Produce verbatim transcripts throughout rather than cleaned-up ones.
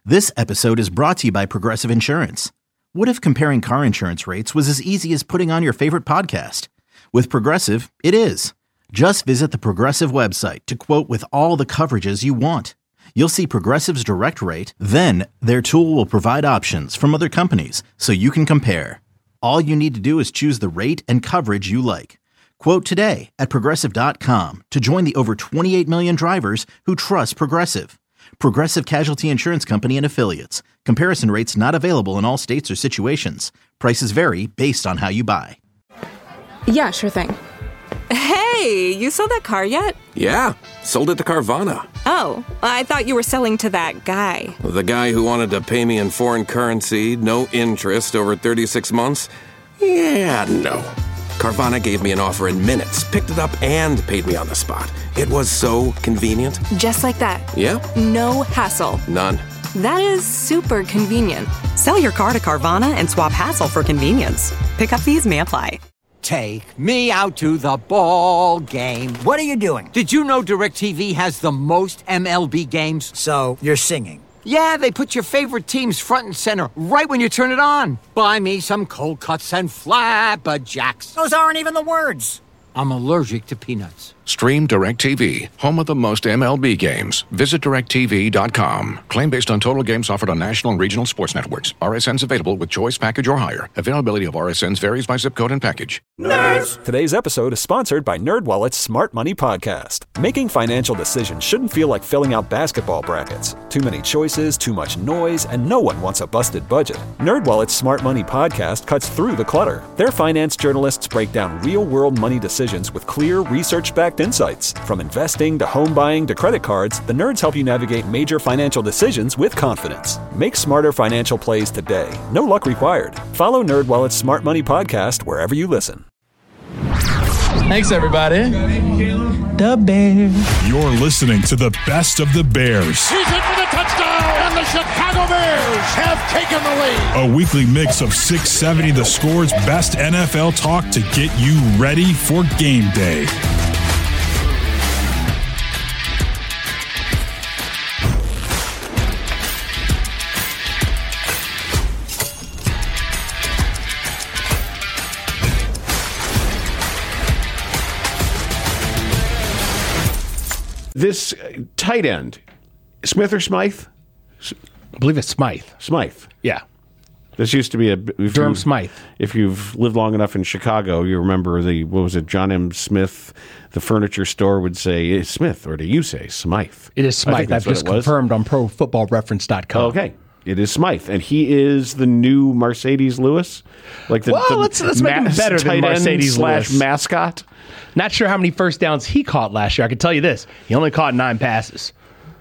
This episode is brought to you by Progressive Insurance. What if comparing car insurance rates was as easy as putting on your favorite podcast? With Progressive, it is. Just visit the Progressive website to quote with all the coverages you want. You'll see Progressive's direct rate, then their tool will provide options from other companies so you can compare. All you need to do is choose the rate and coverage you like. Quote today at progressive dot com to join the over twenty-eight million drivers who trust Progressive. Progressive Casualty Insurance Company and Affiliates. Comparison rates not available in all states or situations. Prices vary based on how you buy. Yeah, sure thing. Hey, you sold that car yet? Yeah, sold it to Carvana. Oh, I thought you were selling to that guy. The guy who wanted to pay me in foreign currency, no interest, over thirty-six months? Yeah, no. Carvana gave me an offer in minutes, picked it up, and paid me on the spot. It was so convenient. Just like that. Yeah. No hassle. None. That is super convenient. Sell your car to Carvana and swap hassle for convenience. Pickup fees may apply. Take me out to the ball game. What are you doing? Did you know DirecTV has the most M L B games? So, you're singing? Yeah, they put your favorite teams front and center right when you turn it on. Buy me some cold cuts and flapjacks. Those aren't even the words. I'm allergic to peanuts. Stream DirecTV, home of the most M L B games. Visit direct T V dot com. Claim based on total games offered on national and regional sports networks. R S Ns available with choice package or higher. Availability of R S Ns varies by zip code and package. Nerds! Today's episode is sponsored by NerdWallet's Smart Money Podcast. Making financial decisions shouldn't feel like filling out basketball brackets. Too many choices, too much noise, and no one wants a busted budget. NerdWallet's Smart Money Podcast cuts through the clutter. Their finance journalists break down real-world money decisions with clear, research-backed insights. From investing to home buying to credit cards, the nerds help you navigate major financial decisions with confidence. Make smarter financial plays today. No luck required. Follow NerdWallet's Smart Money Podcast wherever you listen. Thanks, everybody. The Bears. You're listening to the best of the Bears. He's in for the touchdown, and the Chicago Bears have taken the lead. A weekly mix of six seventy The Score's best N F L talk to get you ready for game day. This uh, tight end, Smith or Smythe? I believe it's Smythe. Smythe. Yeah. This used to be a... Durham Smythe. If you've lived long enough in Chicago, you remember the, what was it, John M. Smith, the furniture store would say, it's Smith, or do you say Smythe? It is Smythe. I've just confirmed on pro football reference dot com. Okay. It is Smythe, and he is the new Mercedes Lewis? Like the, well, the let's, let's make him better than Mercedes slash Lewis. mascot. Not sure how many first downs he caught last year. I can tell you this. He only caught nine passes.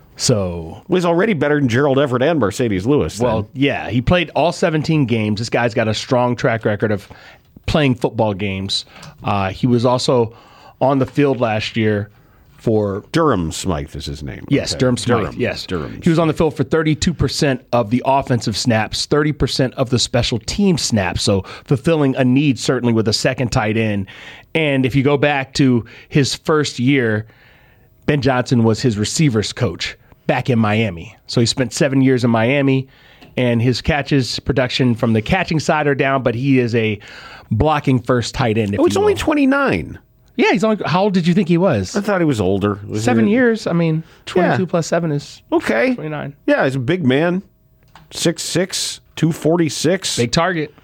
So well, he's already better than Gerald Everett and Mercedes Lewis. Then. Well, yeah. He played all seventeen games. This guy's got a strong track record of playing football games. Uh, he was also on the field last year for... Durham Smythe is his name. Yes, okay. Durham Smythe, Durham, yes. Durham. He was on the field for thirty-two percent of the offensive snaps, thirty percent of the special team snaps, so fulfilling a need certainly with a second tight end. And if you go back to his first year, Ben Johnson was his receivers coach back in Miami. So he spent seven years in Miami, and his catches production from the catching side are down, but he is a blocking first tight end. If oh, it's you will. only twenty-nine. Yeah, he's only. How old did you think he was? I thought he was older. Was Seven he? years. I mean, twenty-two Yeah. plus seven is okay. twenty-nine. Yeah, he's a big man. six six, two forty-six. Big target.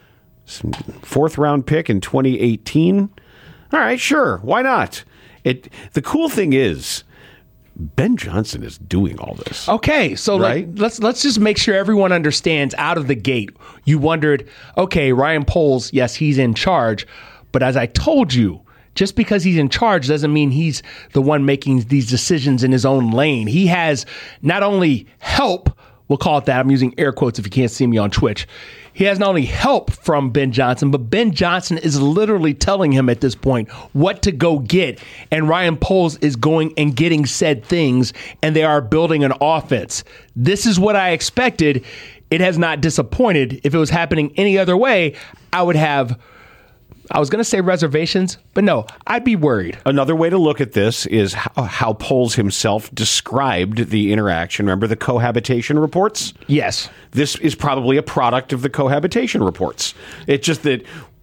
Fourth round pick in twenty eighteen. All right, sure. Why not? It. The cool thing is, Ben Johnson is doing all this. Okay, so right? like, let's let's just make sure everyone understands out of the gate. You wondered, okay, Ryan Poles, yes, he's in charge, but as I told you, just because he's in charge doesn't mean he's the one making these decisions in his own lane. He has not only help, we'll call it that, I'm using air quotes if you can't see me on Twitch. He has not only help from Ben Johnson, but Ben Johnson is literally telling him at this point what to go get. And Ryan Poles is going and getting said things, and they are building an offense. This is what I expected. It has not disappointed. If it was happening any other way, I would have I was going to say reservations, but no, I'd be worried. Another way to look at this is how, how Poles himself described the interaction. Remember the cohabitation reports? Yes. This is probably a product of the cohabitation reports. It's just that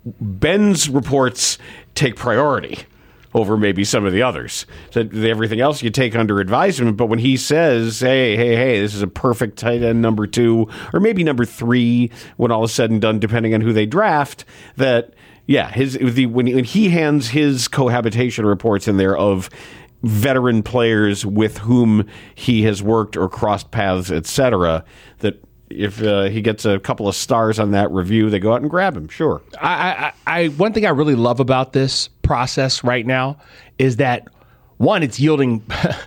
Ben's reports take priority over maybe some of the others. So everything else you take under advisement, but when he says, hey, hey, hey, this is a perfect tight end number two, or maybe number three, when all is said and done, depending on who they draft, that, yeah, his the when, when he hands his cohabitation reports in there of veteran players with whom he has worked or crossed paths, et cetera, that if uh, he gets a couple of stars on that review, they go out and grab him. Sure. I, I, I, one thing I really love about this process right now is that, one, it's yielding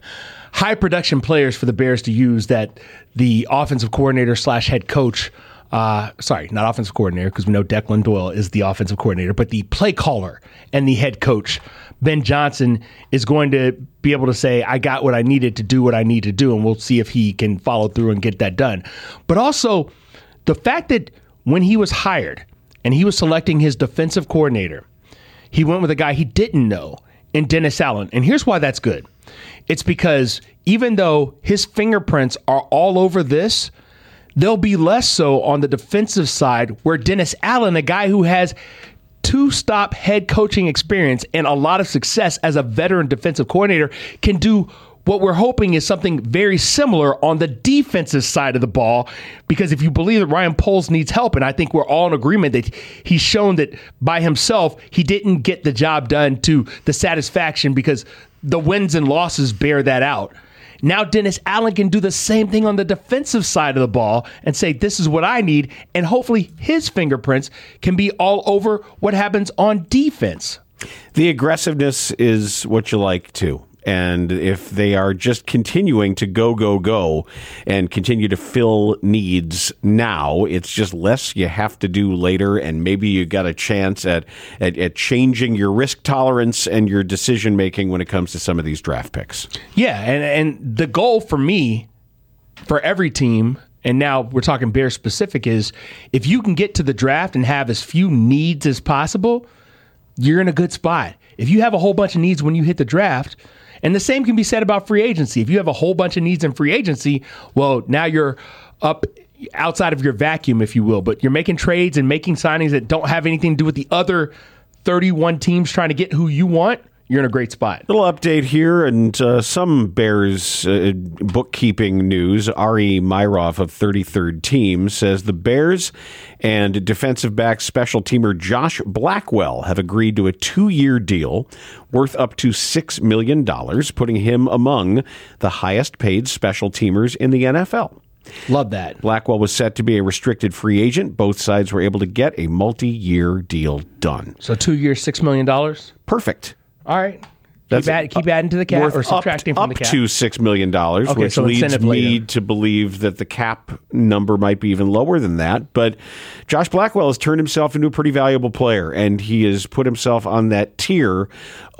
high production players for the Bears to use that the offensive coordinator slash head coach, uh, sorry, not offensive coordinator, because we know Declan Doyle is the offensive coordinator, but the play caller and the head coach, Ben Johnson, is going to be able to say, I got what I needed to do what I need to do, and we'll see if he can follow through and get that done. But also, the fact that when he was hired and he was selecting his defensive coordinator, he went with a guy he didn't know in Dennis Allen. And here's why that's good. It's because even though his fingerprints are all over this, they'll be less so on the defensive side, where Dennis Allen, a guy who has two-stop head coaching experience and a lot of success as a veteran defensive coordinator, can do what we're hoping is something very similar on the defensive side of the ball. Because if you believe that Ryan Poles needs help, and I think we're all in agreement that he's shown that by himself, he didn't get the job done to the satisfaction, because the wins and losses bear that out. Now Dennis Allen can do the same thing on the defensive side of the ball and say, this is what I need, and hopefully his fingerprints can be all over what happens on defense. The aggressiveness is what you like, too. And if they are just continuing to go, go, go and continue to fill needs now, it's just less you have to do later. And maybe you got a chance at, at, at changing your risk tolerance and your decision making when it comes to some of these draft picks. Yeah. And, and the goal for me, for every team, and now we're talking Bears specific, is if you can get to the draft and have as few needs as possible, you're in a good spot. If you have a whole bunch of needs when you hit the draft, and the same can be said about free agency. If you have a whole bunch of needs in free agency, well, now you're up outside of your vacuum, if you will. But you're making trades and making signings that don't have anything to do with the other thirty-one teams trying to get who you want. You're in a great spot. Little update here, and uh, some Bears uh, bookkeeping news. Ari Myrov of thirty-third Team says the Bears and defensive back special teamer Josh Blackwell have agreed to a two-year deal worth up to six million dollars, putting him among the highest-paid special teamers in the N F L. Love that. Blackwell was set to be a restricted free agent. Both sides were able to get a multi-year deal done. So two years, six million dollars? Perfect. All right. That's keep, add, keep adding to the cap or subtracting up, from up the cap. Up to six million dollars, okay, which so leads me later. to believe that the cap number might be even lower than that. But Josh Blackwell has turned himself into a pretty valuable player, and he has put himself on that tier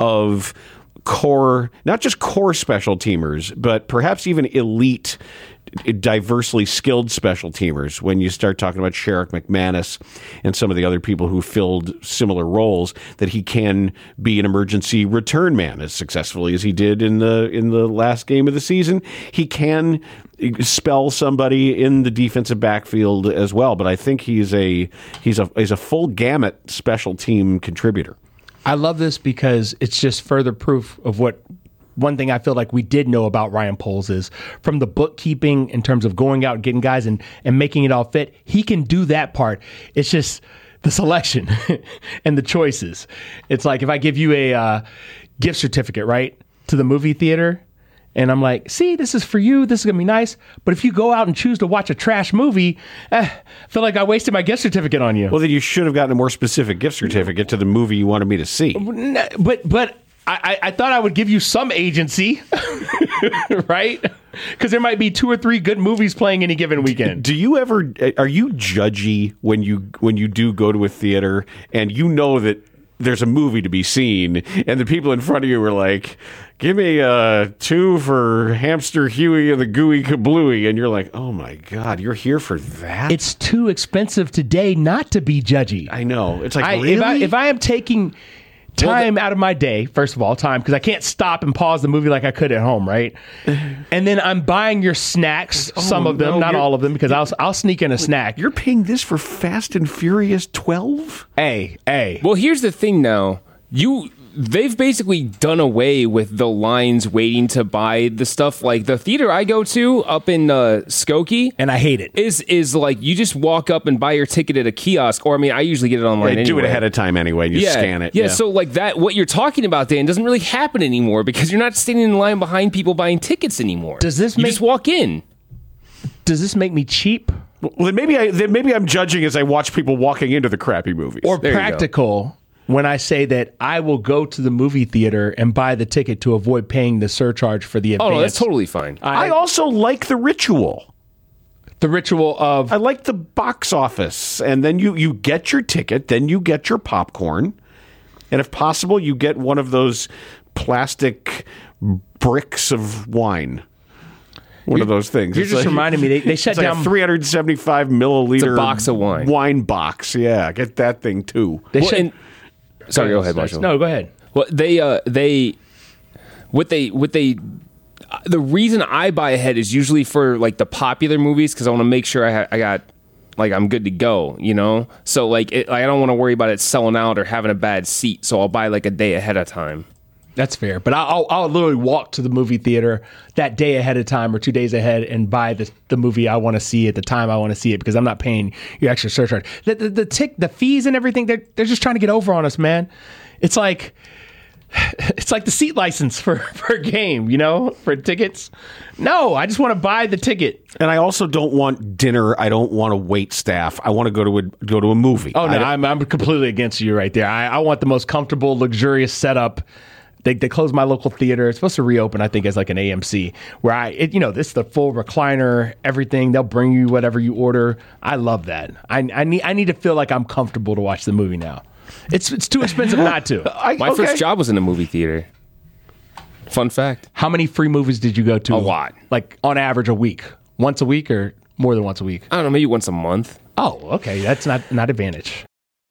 of core, not just core special teamers, but perhaps even elite, diversely skilled special teamers. When you start talking about Sherrick McManus and some of the other people who filled similar roles, that he can be an emergency return man as successfully as he did in the in the last game of the season. He can spell somebody in the defensive backfield as well. But I think he's a he's a he's a full gamut special team contributor. I love this because it's just further proof of what one thing I feel like we did know about Ryan Poles is from the bookkeeping in terms of going out and getting guys and, and making it all fit. He can do that part. It's just the selection and the choices. It's like if I give you a uh, gift certificate, right, to the movie theater, and I'm like, see, this is for you. This is going to be nice. But if you go out and choose to watch a trash movie, eh, I feel like I wasted my gift certificate on you. Well, then you should have gotten a more specific gift certificate to the movie you wanted me to see. But, but, I, I thought I would give you some agency, right? Because there might be two or three good movies playing any given weekend. Do you ever, are you judgy when you when you do go to a theater and you know that there's a movie to be seen, and the people in front of you were like, give me uh, two for Hamster Huey and the Gooey Kablooey, and you're like, oh my God, you're here for that? It's too expensive today not to be judgy. I know. It's like, I, really? If I, if I am taking time well, the, out of my day, first of all, time, because I can't stop and pause the movie like I could at home, right? And then I'm buying your snacks, oh, some of them, no, not all of them, because I'll I'll sneak in a snack. You're paying this for Fast and Furious twelve? Hey, hey. Well, here's the thing, now. You... They've basically done away with the lines waiting to buy the stuff. Like the theater I go to up in uh, Skokie, and I hate it, is is like you just walk up and buy your ticket at a kiosk, or I mean, I usually get it online. They anyway. do it ahead of time anyway. And you yeah, scan it. Yeah, yeah, so like that, what you're talking about, Dan, doesn't really happen anymore because you're not standing in line behind people buying tickets anymore. Does this you make, just walk in? Does this make me cheap? Well, then maybe I then maybe I'm judging as I watch people walking into the crappy movies, or there practical. When I say that I will go to the movie theater and buy the ticket to avoid paying the surcharge for the advance. Oh, no, that's totally fine. I, I also like the ritual. The ritual of... I like the box office. And then you, you get your ticket, then you get your popcorn. And if possible, you get one of those plastic bricks of wine. One you're, of those things. You're it's just like, reminding me, they, they shut it's down... like a three hundred seventy-five milliliter... It's a box of wine. Wine box, yeah. Get that thing, too. They well, shut... And, Sorry, go ahead, Marshall. No, go ahead. Well, they, uh, they, what they, what they, uh, the reason I buy ahead is usually for like the popular movies because I want to make sure I, ha- I got, like, I'm good to go, you know. So like, it, I don't want to worry about it selling out or having a bad seat. So I'll buy like a day ahead of time. That's fair, but I'll I'll literally walk to the movie theater that day ahead of time or two days ahead and buy the the movie I want to see at the time I want to see it because I'm not paying your extra surcharge. The the the, tick, the fees and everything they're they're just trying to get over on us, man. It's like it's like the seat license for, for a game, you know, for tickets. No, I just want to buy the ticket. And I also don't want dinner. I don't want to wait staff. I want to go to a go to a movie. Oh no, I'm I'm completely against you right there. I, I want the most comfortable, luxurious setup. They they closed my local theater. It's supposed to reopen, I think, as like an A M C, where I, it, you know, this is the full recliner, everything. They'll bring you whatever you order. I love that. I, I need I need to feel like I'm comfortable to watch the movie now. It's it's too expensive not to. I, my okay. first job was in a movie theater. Fun fact. How many free movies did you go to? A lot. Like on average a week? Once a week or more than once a week? I don't know, maybe once a month. Oh, okay. That's not not advantage.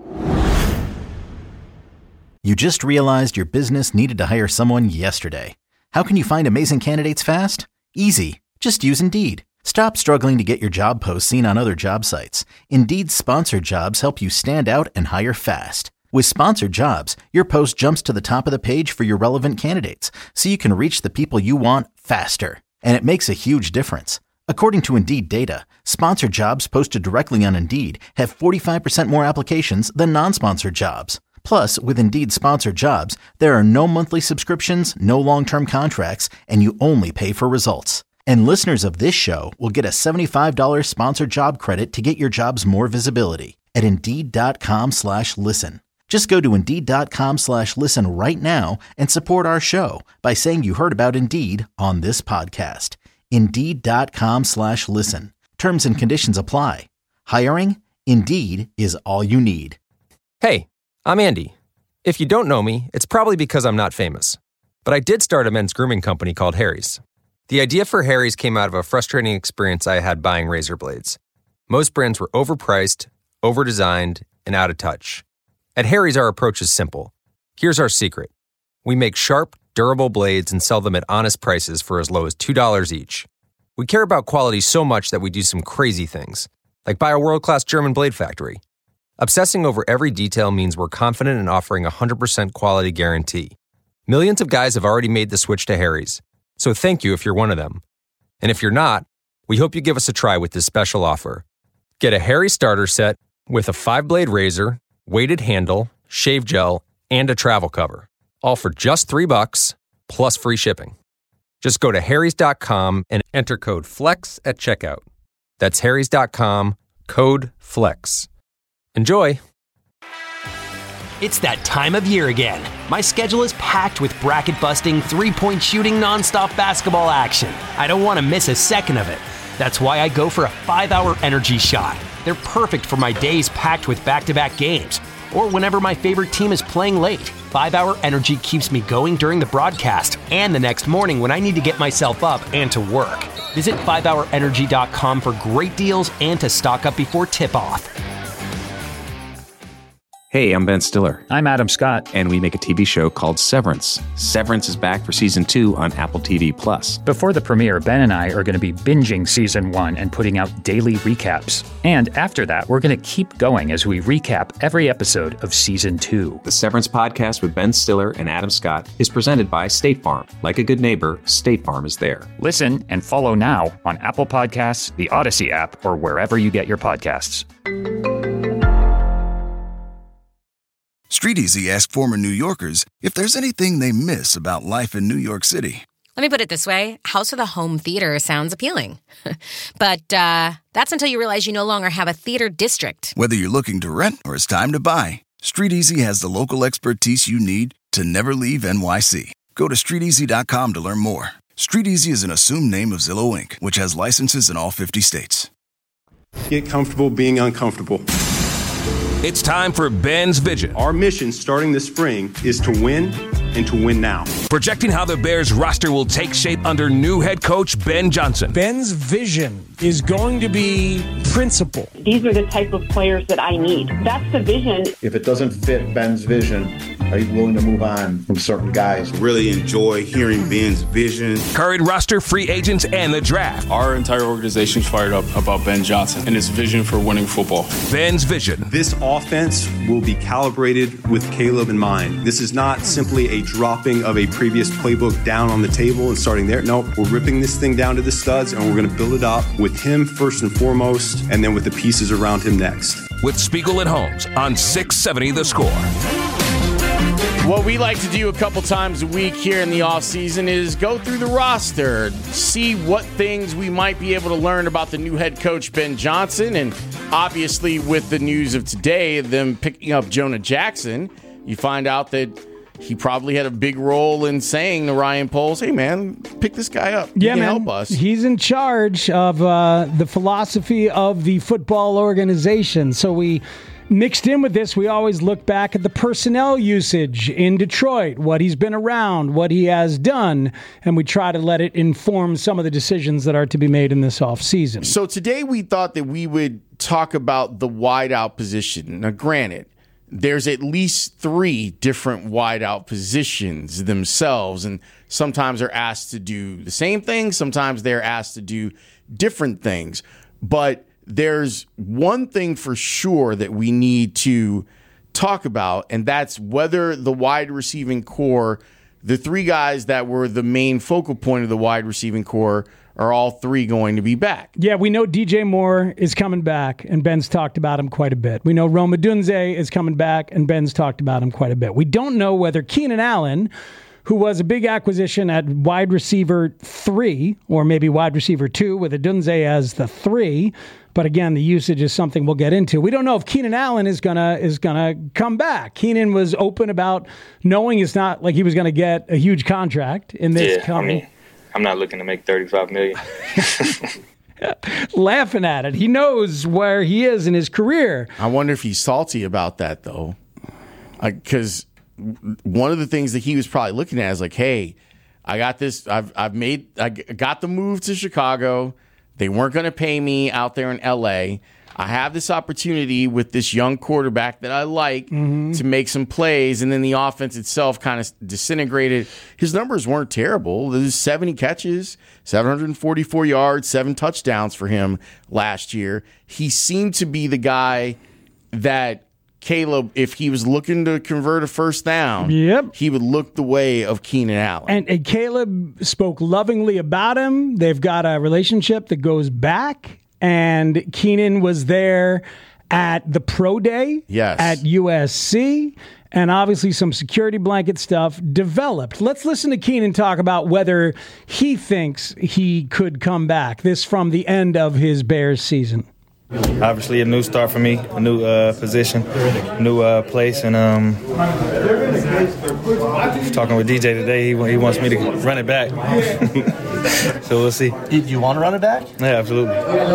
You just realized your business needed to hire someone yesterday. How can you find amazing candidates fast? Easy. Just use Indeed. Stop struggling to get your job posts seen on other job sites. Indeed's sponsored jobs help you stand out and hire fast. With sponsored jobs, your post jumps to the top of the page for your relevant candidates, so you can reach the people you want faster. And it makes a huge difference. According to Indeed data, sponsored jobs posted directly on Indeed have forty-five percent more applications than non-sponsored jobs. Plus, with Indeed sponsored jobs, there are no monthly subscriptions, no long-term contracts, and you only pay for results. And listeners of this show will get a seventy-five dollars sponsored job credit to get your jobs more visibility at Indeed.com slash listen. Just go to Indeed.com slash listen right now and support our show by saying you heard about Indeed on this podcast. Indeed.com slash listen. Terms and conditions apply. Hiring? Indeed is all you need. Hey, I'm Andy. If you don't know me, it's probably because I'm not famous. But I did start a men's grooming company called Harry's. The idea for Harry's came out of a frustrating experience I had buying razor blades. Most brands were overpriced, overdesigned, and out of touch. At Harry's, our approach is simple. Here's our secret. We make sharp, durable blades and sell them at honest prices for as low as two dollars each. We care about quality so much that we do some crazy things, like buy a world-class German blade factory. Obsessing over every detail means we're confident in offering a one hundred percent quality guarantee. Millions of guys have already made the switch to Harry's, so thank you if you're one of them. And if you're not, we hope you give us a try with this special offer. Get a Harry's starter set with a five-blade razor, weighted handle, shave gel, and a travel cover, all for just three bucks plus free shipping. Just go to harrys dot com and enter code FLEX at checkout. That's harrys dot com, code FLEX. Enjoy! It's that time of year again. My schedule is packed with bracket-busting, three-point shooting, nonstop basketball action. I don't want to miss a second of it. That's why I go for a five-hour energy shot. They're perfect for my days packed with back-to-back games. or whenever my favorite team is playing late. five hour Energy keeps me going during the broadcast and the next morning when I need to get myself up and to work. Visit five hour energy dot com for great deals and to stock up before tip-off. Hey, I'm Ben Stiller. I'm Adam Scott. And we make a T V show called Severance. Severance is back for season two on Apple T V Plus. Before the premiere, Ben and I are going to be binging season one and putting out daily recaps. And after that, we're going to keep going as we recap every episode of season two. The Severance podcast with Ben Stiller and Adam Scott is presented by State Farm. Like a good neighbor, State Farm is there. Listen and follow now on Apple Podcasts, the Odyssey app, or wherever you get your podcasts. Street Easy asked former New Yorkers if there's anything they miss about life in New York City. Let me put it this way. House of the Home Theater sounds appealing. But uh, that's until you realize you no longer have a theater district. Whether you're looking to rent or it's time to buy, Street Easy has the local expertise you need to never leave N Y C. Go to street easy dot com to learn more. Street Easy is an assumed name of Zillow Incorporated, which has licenses in all fifty states. Get comfortable being uncomfortable. It's time for Ben's Vision. Our mission starting this spring is to win and to win now. Projecting how the Bears roster will take shape under new head coach Ben Johnson. Ben's vision is going to be principle. These are the type of players that I need. That's the vision. If it doesn't fit Ben's vision, are you willing to move on from certain guys? Really enjoy hearing Ben's vision. Current roster, free agents, and the draft. Our entire organization's fired up about Ben Johnson and his vision for winning football. Ben's Vision. This offense will be calibrated with Caleb in mind. This is not simply a dropping of a previous playbook down on the table and starting there. No, we're ripping this thing down to the studs, and we're going to build it up with him first and foremost, and then with the pieces around him next. With Spiegel and Holmes on six seventy The Score. What we like to do a couple times a week here in the offseason is go through the roster, see what things we might be able to learn about the new head coach, Ben Johnson. And obviously with the news of today, them picking up Jonah Jackson, you find out that he probably had a big role in saying to Ryan Poles, hey, man, pick this guy up. Yeah, he can man. help us. He's in charge of uh, the philosophy of the football organization. So we mixed in with this, we always look back at the personnel usage in Detroit, what he's been around, what he has done, and we try to let it inform some of the decisions that are to be made in this offseason. So today we thought that we would talk about the wideout position. Now, granted, there's at least three different wideout positions themselves, and sometimes they're asked to do the same thing, sometimes they're asked to do different things. But there's one thing for sure that we need to talk about, and that's whether the wide receiving core, the three guys that were the main focal point of the wide receiving core, are all three going to be back. Yeah, we know D J Moore is coming back, and Ben's talked about him quite a bit. We know Rome Odunze is coming back, and Ben's talked about him quite a bit. We don't know whether Keenan Allen, who was a big acquisition at wide receiver three, or maybe wide receiver two with Odunze as the three, but again, the usage is something we'll get into. We don't know if Keenan Allen is gonna is gonna come back. Keenan was open about knowing it's not like he was gonna get a huge contract in this yeah, coming. I mean, I'm not looking to make thirty-five million dollars. Laughing at it. He knows where he is in his career. I wonder if he's salty about that, though. Because one of the things that he was probably looking at is like, hey, I got this. I've I've made I got the move to Chicago. They weren't going to pay me out there in L A. I have this opportunity with this young quarterback that I like mm-hmm. to make some plays, and then the offense itself kind of disintegrated. His numbers weren't terrible. There's seventy catches, seven hundred forty-four yards, seven touchdowns for him last year. He seemed to be the guy that Caleb, if he was looking to convert a first down, yep. he would look the way of Keenan Allen. And, and Caleb spoke lovingly about him. They've got a relationship that goes back. And Keenan was there at the Pro Day yes. at U S C. And obviously some security blanket stuff developed. Let's listen to Keenan talk about whether he thinks he could come back. This from the end of his Bears season. Obviously a new start for me, a new uh, position, new uh, place, and um, talking with D J today, he, he wants me to run it back. So we'll see. Do you want to run it back? Yeah, absolutely.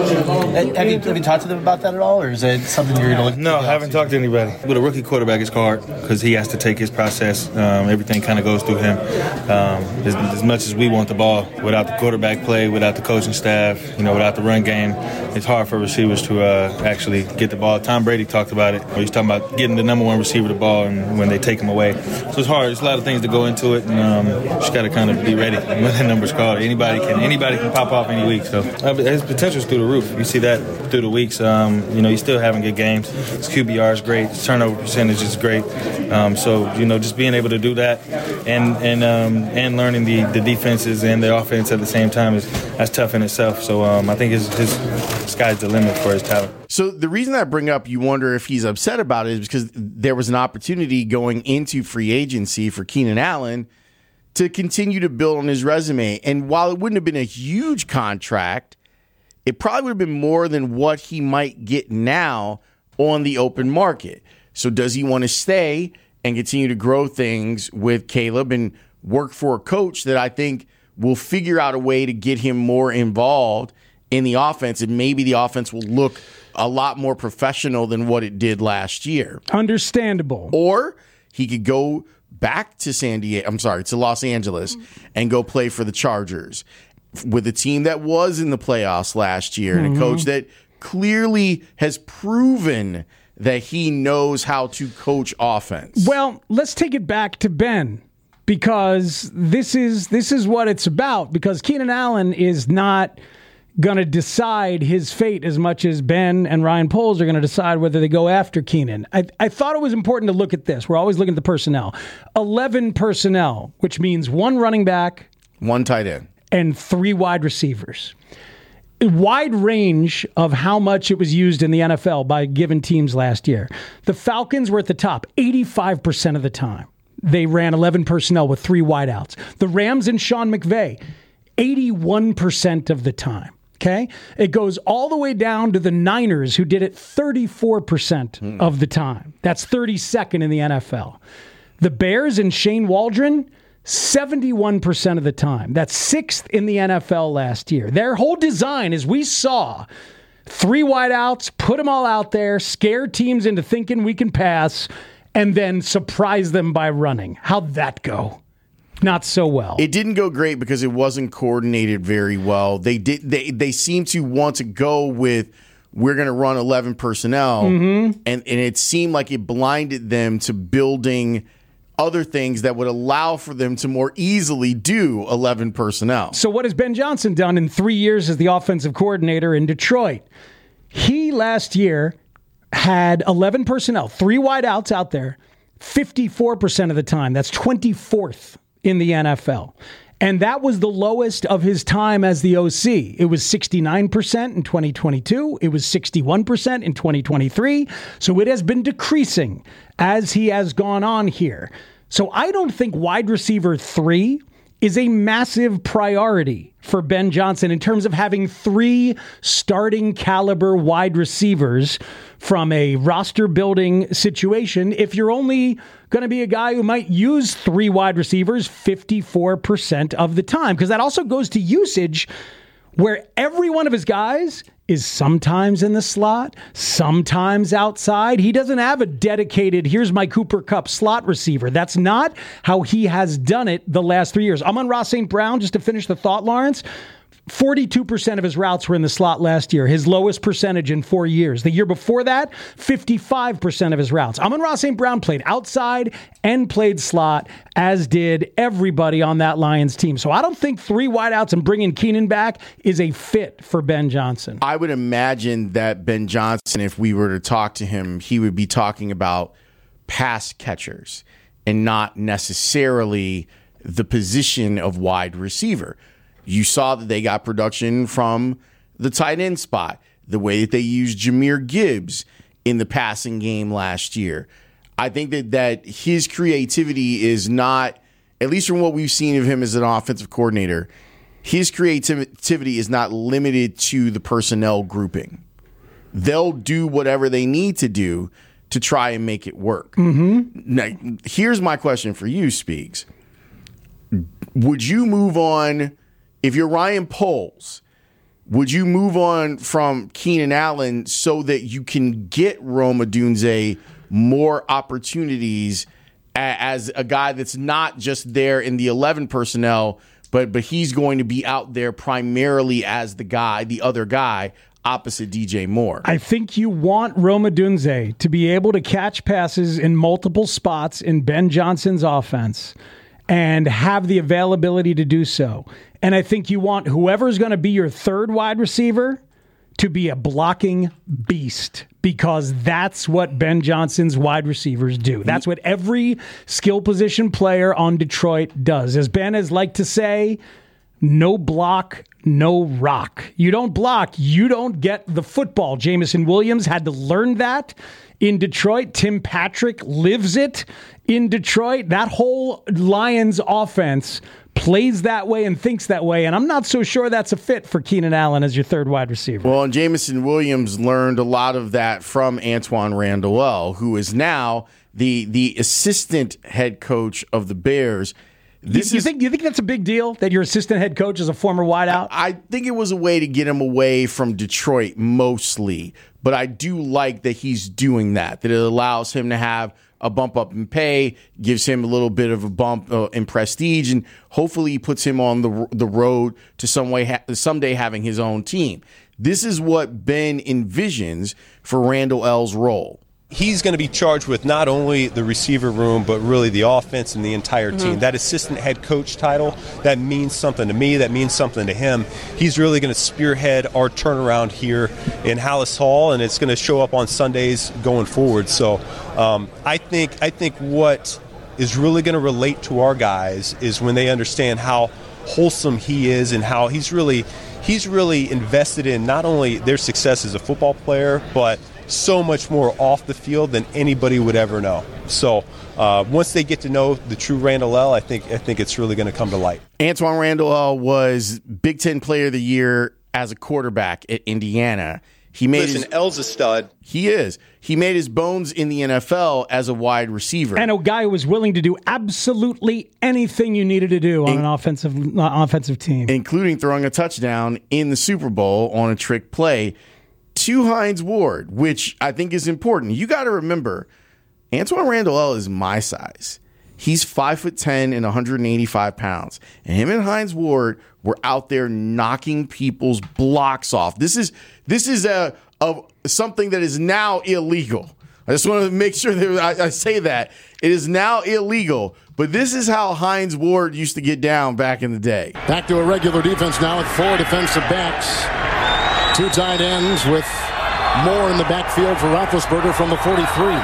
Have you, have you talked to them about that at all, or is it something you're going to look? No, I haven't talked to anybody. With a rookie quarterback, it's hard because he has to take his process. Um, everything kind of goes through him. Um, as, as much as we want the ball, without the quarterback play, without the coaching staff, you know, without the run game, it's hard for receivers to uh, actually get the ball. Tom Brady talked about it. He's talking about getting the number one receiver the ball and when they take him away. So it's hard. There's a lot of things that go into it, and um, you just got to kind of be ready when that number's called. Anybody can anybody can pop off any week. So uh, his potential's through the roof. You see that through the weeks. Um, you know, he's still having good games. His Q B R is great. His turnover percentage is great. Um, so you know, just being able to do that and and um, and learning the, the defenses and the offense at the same time is that's tough in itself. So um, I think his, his sky's the limit for his talent. So the reason I bring up you wonder if he's upset about it is because there was an opportunity going into free agency for Keenan Allen to continue to build on his resume. And while it wouldn't have been a huge contract, it probably would have been more than what he might get now on the open market. So does he want to stay and continue to grow things with Caleb and work for a coach that I think will figure out a way to get him more involved in the offense, and maybe the offense will look a lot more professional than what it did last year. Understandable. Or he could go back to San Diego, I'm sorry, to Los Angeles and go play for the Chargers with a team that was in the playoffs last year mm-hmm. and a coach that clearly has proven that he knows how to coach offense. Well, let's take it back to Ben, because this is this is what it's about, because Keenan Allen is not going to decide his fate as much as Ben and Ryan Poles are going to decide whether they go after Keenan. I, I thought it was important to look at this. We're always looking at the personnel. eleven personnel, which means one running back, one tight end, and three wide receivers. A wide range of how much it was used in the N F L by given teams last year. The Falcons were at the top eighty-five percent of the time. They ran eleven personnel with three wideouts. The Rams and Sean McVay, eighty-one percent of the time. Okay? It goes all the way down to the Niners, who did it thirty-four percent mm. of the time. That's thirty-second in the N F L. The Bears and Shane Waldron, seventy-one percent of the time. That's sixth in the N F L last year. Their whole design, as we saw, three wideouts, put them all out there, scare teams into thinking we can pass, and then surprise them by running. How'd that go? Not so well. It didn't go great because it wasn't coordinated very well. They did. They they seemed to want to go with, we're going to run eleven personnel, mm-hmm. and, and it seemed like it blinded them to building other things that would allow for them to more easily do eleven personnel. So what has Ben Johnson done in three years as the offensive coordinator in Detroit? He last year had eleven personnel, three wideouts out there, fifty-four percent of the time. That's twenty-fourth in the N F L. And that was the lowest of his time as the O C. It was sixty-nine percent in twenty twenty-two. It was sixty-one percent in twenty twenty-three. So it has been decreasing as he has gone on here. So I don't think wide receiver three is a massive priority for Ben Johnson in terms of having three starting caliber wide receivers from a roster building situation. If you're only going to be a guy who might use three wide receivers fifty-four percent of the time, because that also goes to usage where every one of his guys is sometimes in the slot, sometimes outside. He doesn't have a dedicated, here's my Cooper Kupp slot receiver. That's not how he has done it the last three years. Amon-Ra Saint Brown, just to finish the thought, Lawrence, forty-two percent of his routes were in the slot last year, his lowest percentage in four years. The year before that, fifty-five percent of his routes. Amon-Ra Saint Brown played outside and played slot, as did everybody on that Lions team. So I don't think three wideouts and bringing Keenan back is a fit for Ben Johnson. I would imagine that Ben Johnson, if we were to talk to him, he would be talking about pass catchers and not necessarily the position of wide receiver. You saw that they got production from the tight end spot, the way that they used Jahmyr Gibbs in the passing game last year. I think that, that his creativity is not, at least from what we've seen of him as an offensive coordinator, his creativity is not limited to the personnel grouping. They'll do whatever they need to do to try and make it work. Mm-hmm. Now, here's my question for you, Speaks. Would you move on if you're Ryan Poles, would you move on from Keenan Allen so that you can get Rome Odunze more opportunities as a guy that's not just there in the eleven personnel, but but he's going to be out there primarily as the guy, the other guy opposite D J Moore? I think you want Rome Odunze to be able to catch passes in multiple spots in Ben Johnson's offense and have the availability to do so. And I think you want whoever's going to be your third wide receiver to be a blocking beast, because that's what Ben Johnson's wide receivers do. That's what every skill position player on Detroit does. As Ben has liked to say, no block, no rock. You don't block, you don't get the football. Jameson Williams had to learn that in Detroit. Tim Patrick lives it in Detroit. That whole Lions offense plays that way and thinks that way, and I'm not so sure that's a fit for Keenan Allen as your third wide receiver. Well, and Jameson Williams learned a lot of that from Antoine Randall, who is now the the assistant head coach of the Bears. This you, you is, think you think that's a big deal that your assistant head coach is a former wideout? I, I think it was a way to get him away from Detroit mostly, but I do like that he's doing that, that it allows him to have a bump up in pay, gives him a little bit of a bump uh, in prestige, and hopefully puts him on the the road to some way ha- someday having his own team. This is what Ben envisions for Randall L's role. He's going to be charged with not only the receiver room, but really the offense and the entire team. Mm-hmm. That assistant head coach title, that means something to me. That means something to him. He's really going to spearhead our turnaround here in Hallis Hall, and it's going to show up on Sundays going forward. So um, I think I think what is really going to relate to our guys is when they understand how wholesome he is and how he's really he's really invested in not only their success as a football player, but so much more off the field than anybody would ever know. So uh, once they get to know the true Randall L, I think I think it's really going to come to light. Antoine Randall L was Big Ten Player of the Year as a quarterback at Indiana. He made Listen, his, L's a stud. He is. He made his bones in the N F L as a wide receiver. And a guy who was willing to do absolutely anything you needed to do on in, an offensive uh, offensive team. Including throwing a touchdown in the Super Bowl on a trick play to Hines Ward, which I think is important. You got to remember, Antoine Randall L is my size. He's five foot ten and one hundred eighty-five pounds. And him and Hines Ward were out there knocking people's blocks off. This is this is a, a something that is now illegal. I just want to make sure that I, I say that. It is now illegal, but this is how Hines Ward used to get down back in the day. Back to a regular defense now with four defensive backs. Two tight ends with Moore in the backfield for Roethlisberger from the forty-three.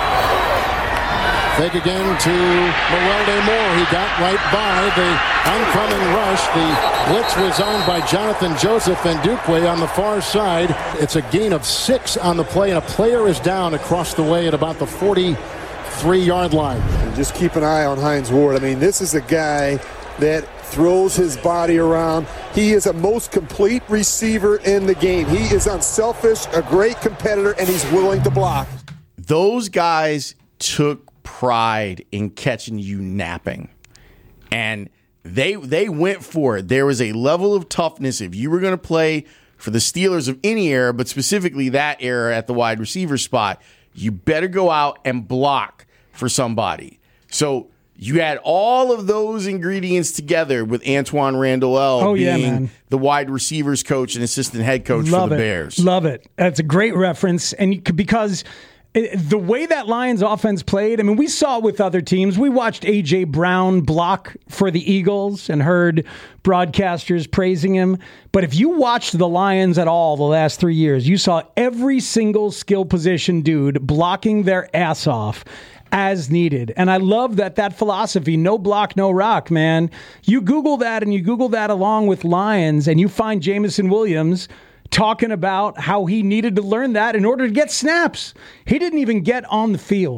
Fake again to Morelde Moore. He got right by the oncoming rush. The blitz was on by Jonathan Joseph and Dukwe on the far side. It's a gain of six on the play, and a player is down across the way at about the forty-three-yard line. And just keep an eye on Hines Ward. I mean, this is a guy that throws his body around. He is a most complete receiver in the game. He is unselfish, a great competitor, and he's willing to block. Those guys took pride in catching you napping. And they they went for it. There was a level of toughness. If you were going to play for the Steelers of any era, but specifically that era at the wide receiver spot, you better go out and block for somebody. So you had all of those ingredients together with Antoine Randall L oh, being yeah, man. the wide receivers coach and assistant head coach Love for the it. Bears. Love it. That's a great reference. And you could, because it, the way that Lions offense played, I mean, we saw it with other teams. We watched A J. Brown block for the Eagles and heard broadcasters praising him. But if you watched the Lions at all the last three years, you saw every single skill position dude blocking their ass off as needed. And I love that that philosophy, no block, no rock, man. You Google that and you Google that along with Lions and you find Jameson Williams talking about how he needed to learn that in order to get snaps. He didn't even get on the field.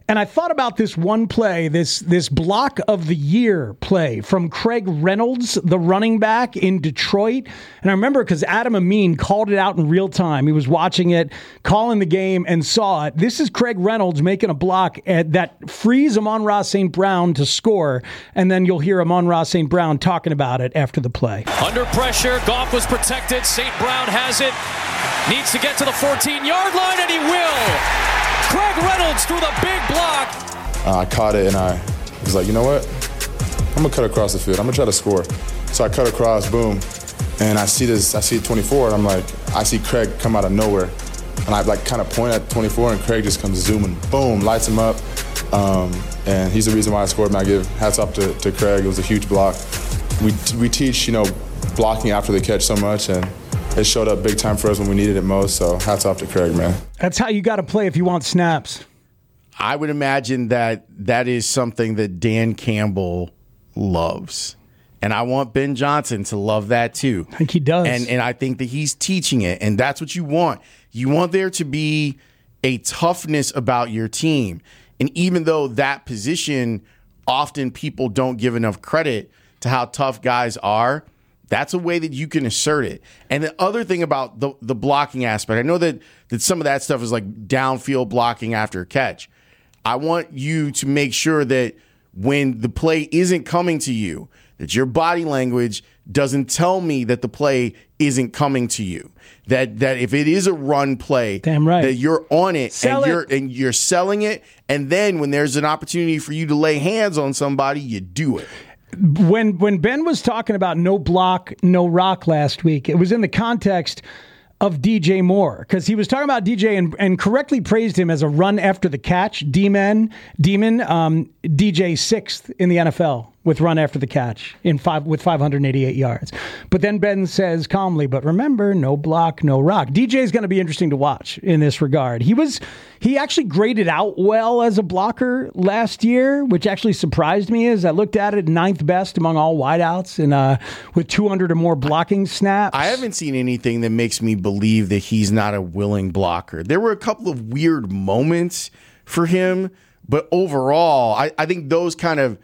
And I thought about this one play, this this block of the year play from Craig Reynolds, the running back in Detroit. And I remember because Adam Amin called it out in real time. He was watching it, calling the game, and saw it. This is Craig Reynolds making a block at, that frees Amon-Ra Saint Brown to score. And then you'll hear Amon-Ra Saint Brown talking about it after the play. Under pressure, Goff was protected. Saint Brown has it. Needs to get to the fourteen-yard line, and he will. Craig Reynolds threw the big block. Uh, I caught it, and I was like, you know what? I'm going to cut across the field. I'm going to try to score. So I cut across, boom, and I see this. I see twenty-four, and I'm like, I see Craig come out of nowhere. And I like kind of point at twenty-four, and Craig just comes zooming, boom, lights him up. Um, and he's the reason why I scored, and I give hats off to, to Craig. It was a huge block. We, we teach, you know, blocking after the catch so much, and it showed up big time for us when we needed it most, so hats off to Craig, man. That's how you got to play if you want snaps. I would imagine that that is something that Dan Campbell loves. And I want Ben Johnson to love that too. I think he does. And and I think that he's teaching it, and that's what you want. You want there to be a toughness about your team. And even though that position, often people don't give enough credit to how tough guys are, that's a way that you can assert it. And the other thing about the, the blocking aspect, I know that, that some of that stuff is like downfield blocking after a catch. I want you to make sure that when the play isn't coming to you, that your body language doesn't tell me that the play isn't coming to you. That that if it is a run play, damn right, that you're on it Sell and you're it. and you're selling it. And then when there's an opportunity for you to lay hands on somebody, you do it. When when Ben was talking about no block, no rock last week, it was in the context of D J Moore, because he was talking about D J and, and correctly praised him as a run after the catch demon. Demon, um, D J sixth in the N F L with run after the catch in five with five hundred eighty-eight yards. But then Ben says calmly, "But remember, no block, no rock." D J is going to be interesting to watch in this regard. He was he actually graded out well as a blocker last year, which actually surprised me as I looked at it, ninth best among all wideouts, and uh, with two hundred or more blocking snaps. I haven't seen anything that makes me believe that he's not a willing blocker. There were a couple of weird moments for him, but overall, I, I think those kind of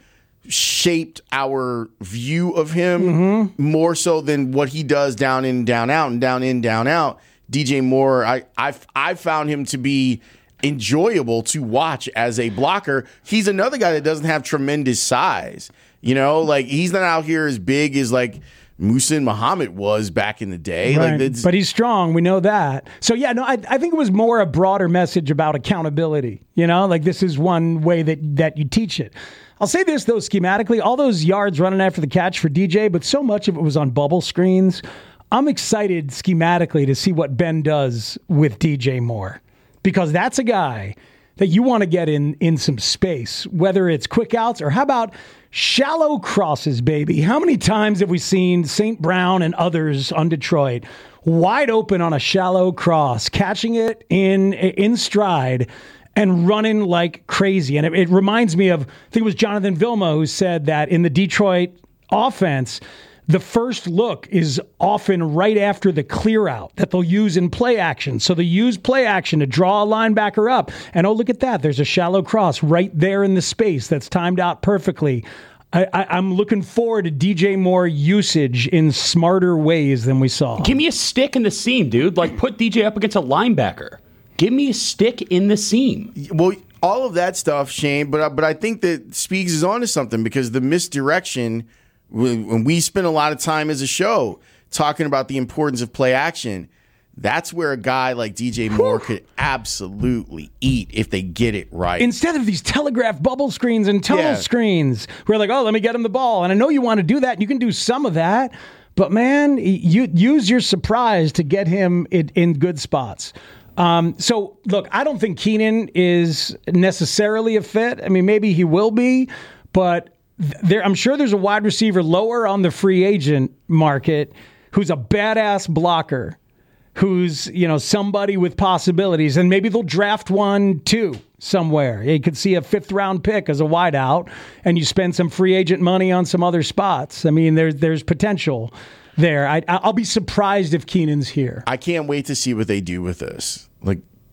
shaped our view of him mm-hmm. more so than what he does down in, down out, and down in, down out. D J Moore, I I I found him to be enjoyable to watch as a blocker. He's another guy that doesn't have tremendous size. You know, like he's not out here as big as like Muhsin Muhammad was back in the day. Right. Like, but he's strong. We know that. So, yeah, no, I, I think it was more a broader message about accountability. You know, like this is one way that, that you teach it. I'll say this, though, schematically, all those yards running after the catch for D J, but so much of it was on bubble screens. I'm excited schematically to see what Ben does with D J Moore, because that's a guy that you want to get in, in some space, whether it's quick outs or how about shallow crosses, baby. How many times have we seen Saint Brown and others on Detroit wide open on a shallow cross, catching it in in stride and running like crazy? And it, it reminds me of, I think it was Jonathan Vilma who said that in the Detroit offense, the first look is often right after the clear out that they'll use in play action. So they use play action to draw a linebacker up. And oh, look at that. There's a shallow cross right there in the space that's timed out perfectly. I, I, I'm looking forward to D J Moore usage in smarter ways than we saw. Give me a stick in the seam, dude. Like put D J up against a linebacker. Give me a stick in the seam. Well, all of that stuff, Shane, but, but I think that Speaks is onto something, because the misdirection, when we spend a lot of time as a show talking about the importance of play action, that's where a guy like D J Moore Whew. could absolutely eat if they get it right. Instead of these telegraph bubble screens and tunnel Yeah. screens, we're like, oh, let me get him the ball. And I know you want to do that. You can do some of that. But, man, you use your surprise to get him in, in good spots. Um, so, look, I don't think Keenan is necessarily a fit. I mean, maybe he will be, but there, I'm sure there's a wide receiver lower on the free agent market who's a badass blocker, who's, you know, somebody with possibilities, and maybe they'll draft one too somewhere. You could see a fifth round pick as a wideout, and you spend some free agent money on some other spots. I mean, there's there's potential there. I, I'll be surprised if Keenan's here. I can't wait to see what they do with this. Like,